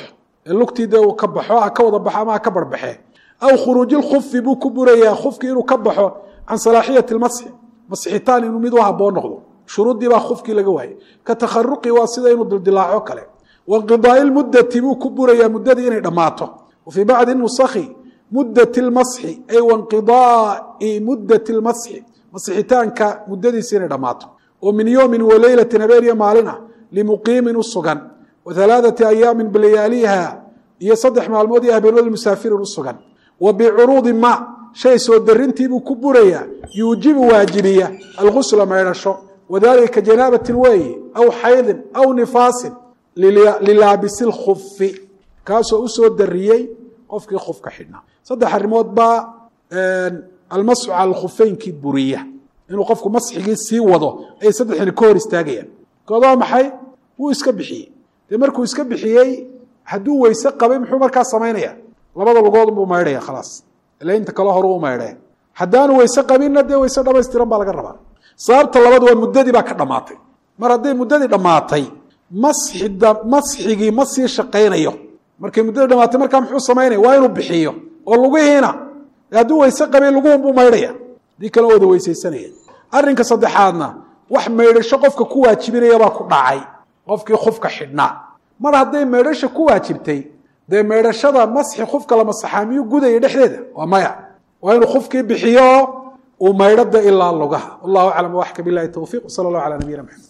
lugtii dee uu ka baxo ha ka wada baxo ama ha ka barbaxee aw khuruuji lkhufi buu ku burayaa khufkii inuu ka baxo can salaaxiyati lmasxi masxitaan inuu mid u haboon noqdo shuruuddii baa khufkii laga waayey ka takharuqi waa sida inuu dildilaaco kale wainqidaai lmuddati buu ku burayaa muddadii inay dhammaato wa fii bacdi nusakhi muddati lmasxi ay wainqidaai muddati lmasxi masixitaanka muddadiisi inay dhammaato oo min yowmin wa leylatin habeen iyo maalin ah limuqiimin u sugan wa halaaثati ayaamin bilayaaliha iyo saddex maalmood iyo habeenooda musaafirin u sugan wa bicuruudi ma shay soo darintiibuu ku burayaa yuujibu waajibiya algusla maydhasho wadalika ka janaabatin weeye aw xaydin aw nifaasin lilaabisi lkufi kaasoo usoo dariyey qofkii kufka xidhnaa saddex arrimood baa almasxu cala alkhufeynkii buriya inuu qofku masxigii sii wado ayay saddexdani ka hor istaagayaan koodaa maxay wuu iska bixiyey dee markuu iska bixiyey hadduu weyse qabay muxuu markaa samaynaya labada lugood buu maydhaya khalaas ila inta kale hore u maydhaya haddaanu weyse qabinna dee weyse dhamaystiran baa laga rabaa sababta labaad waa muddadii baa ka dhammaatay mar hadday muddadii dhammaatay masxida masxigii ma sii shaqaynayo markay muddadii dhamaatay markaa muxuu samaynaya waa inuu bixiyo oo lugihiina hadduu weyse qabay luguhun buu maydhaya hadii kale wada weysaysanaya arrinka saddexaadna wax maydhasho qofka ku waajibinaya baa ku dhacay qofkii kufka xidhnaa mar hadday maydhasha ku waajibtay dee maydhashada masxi kufka la masaxaa miyuu gudaya dhexdeeda waa maya waa inuu kufkii bixiyo uu maydhada ilaa lugaha wallahu aclam waxka bilahi tawfiiq sala allahu calaa nabiyina maxamed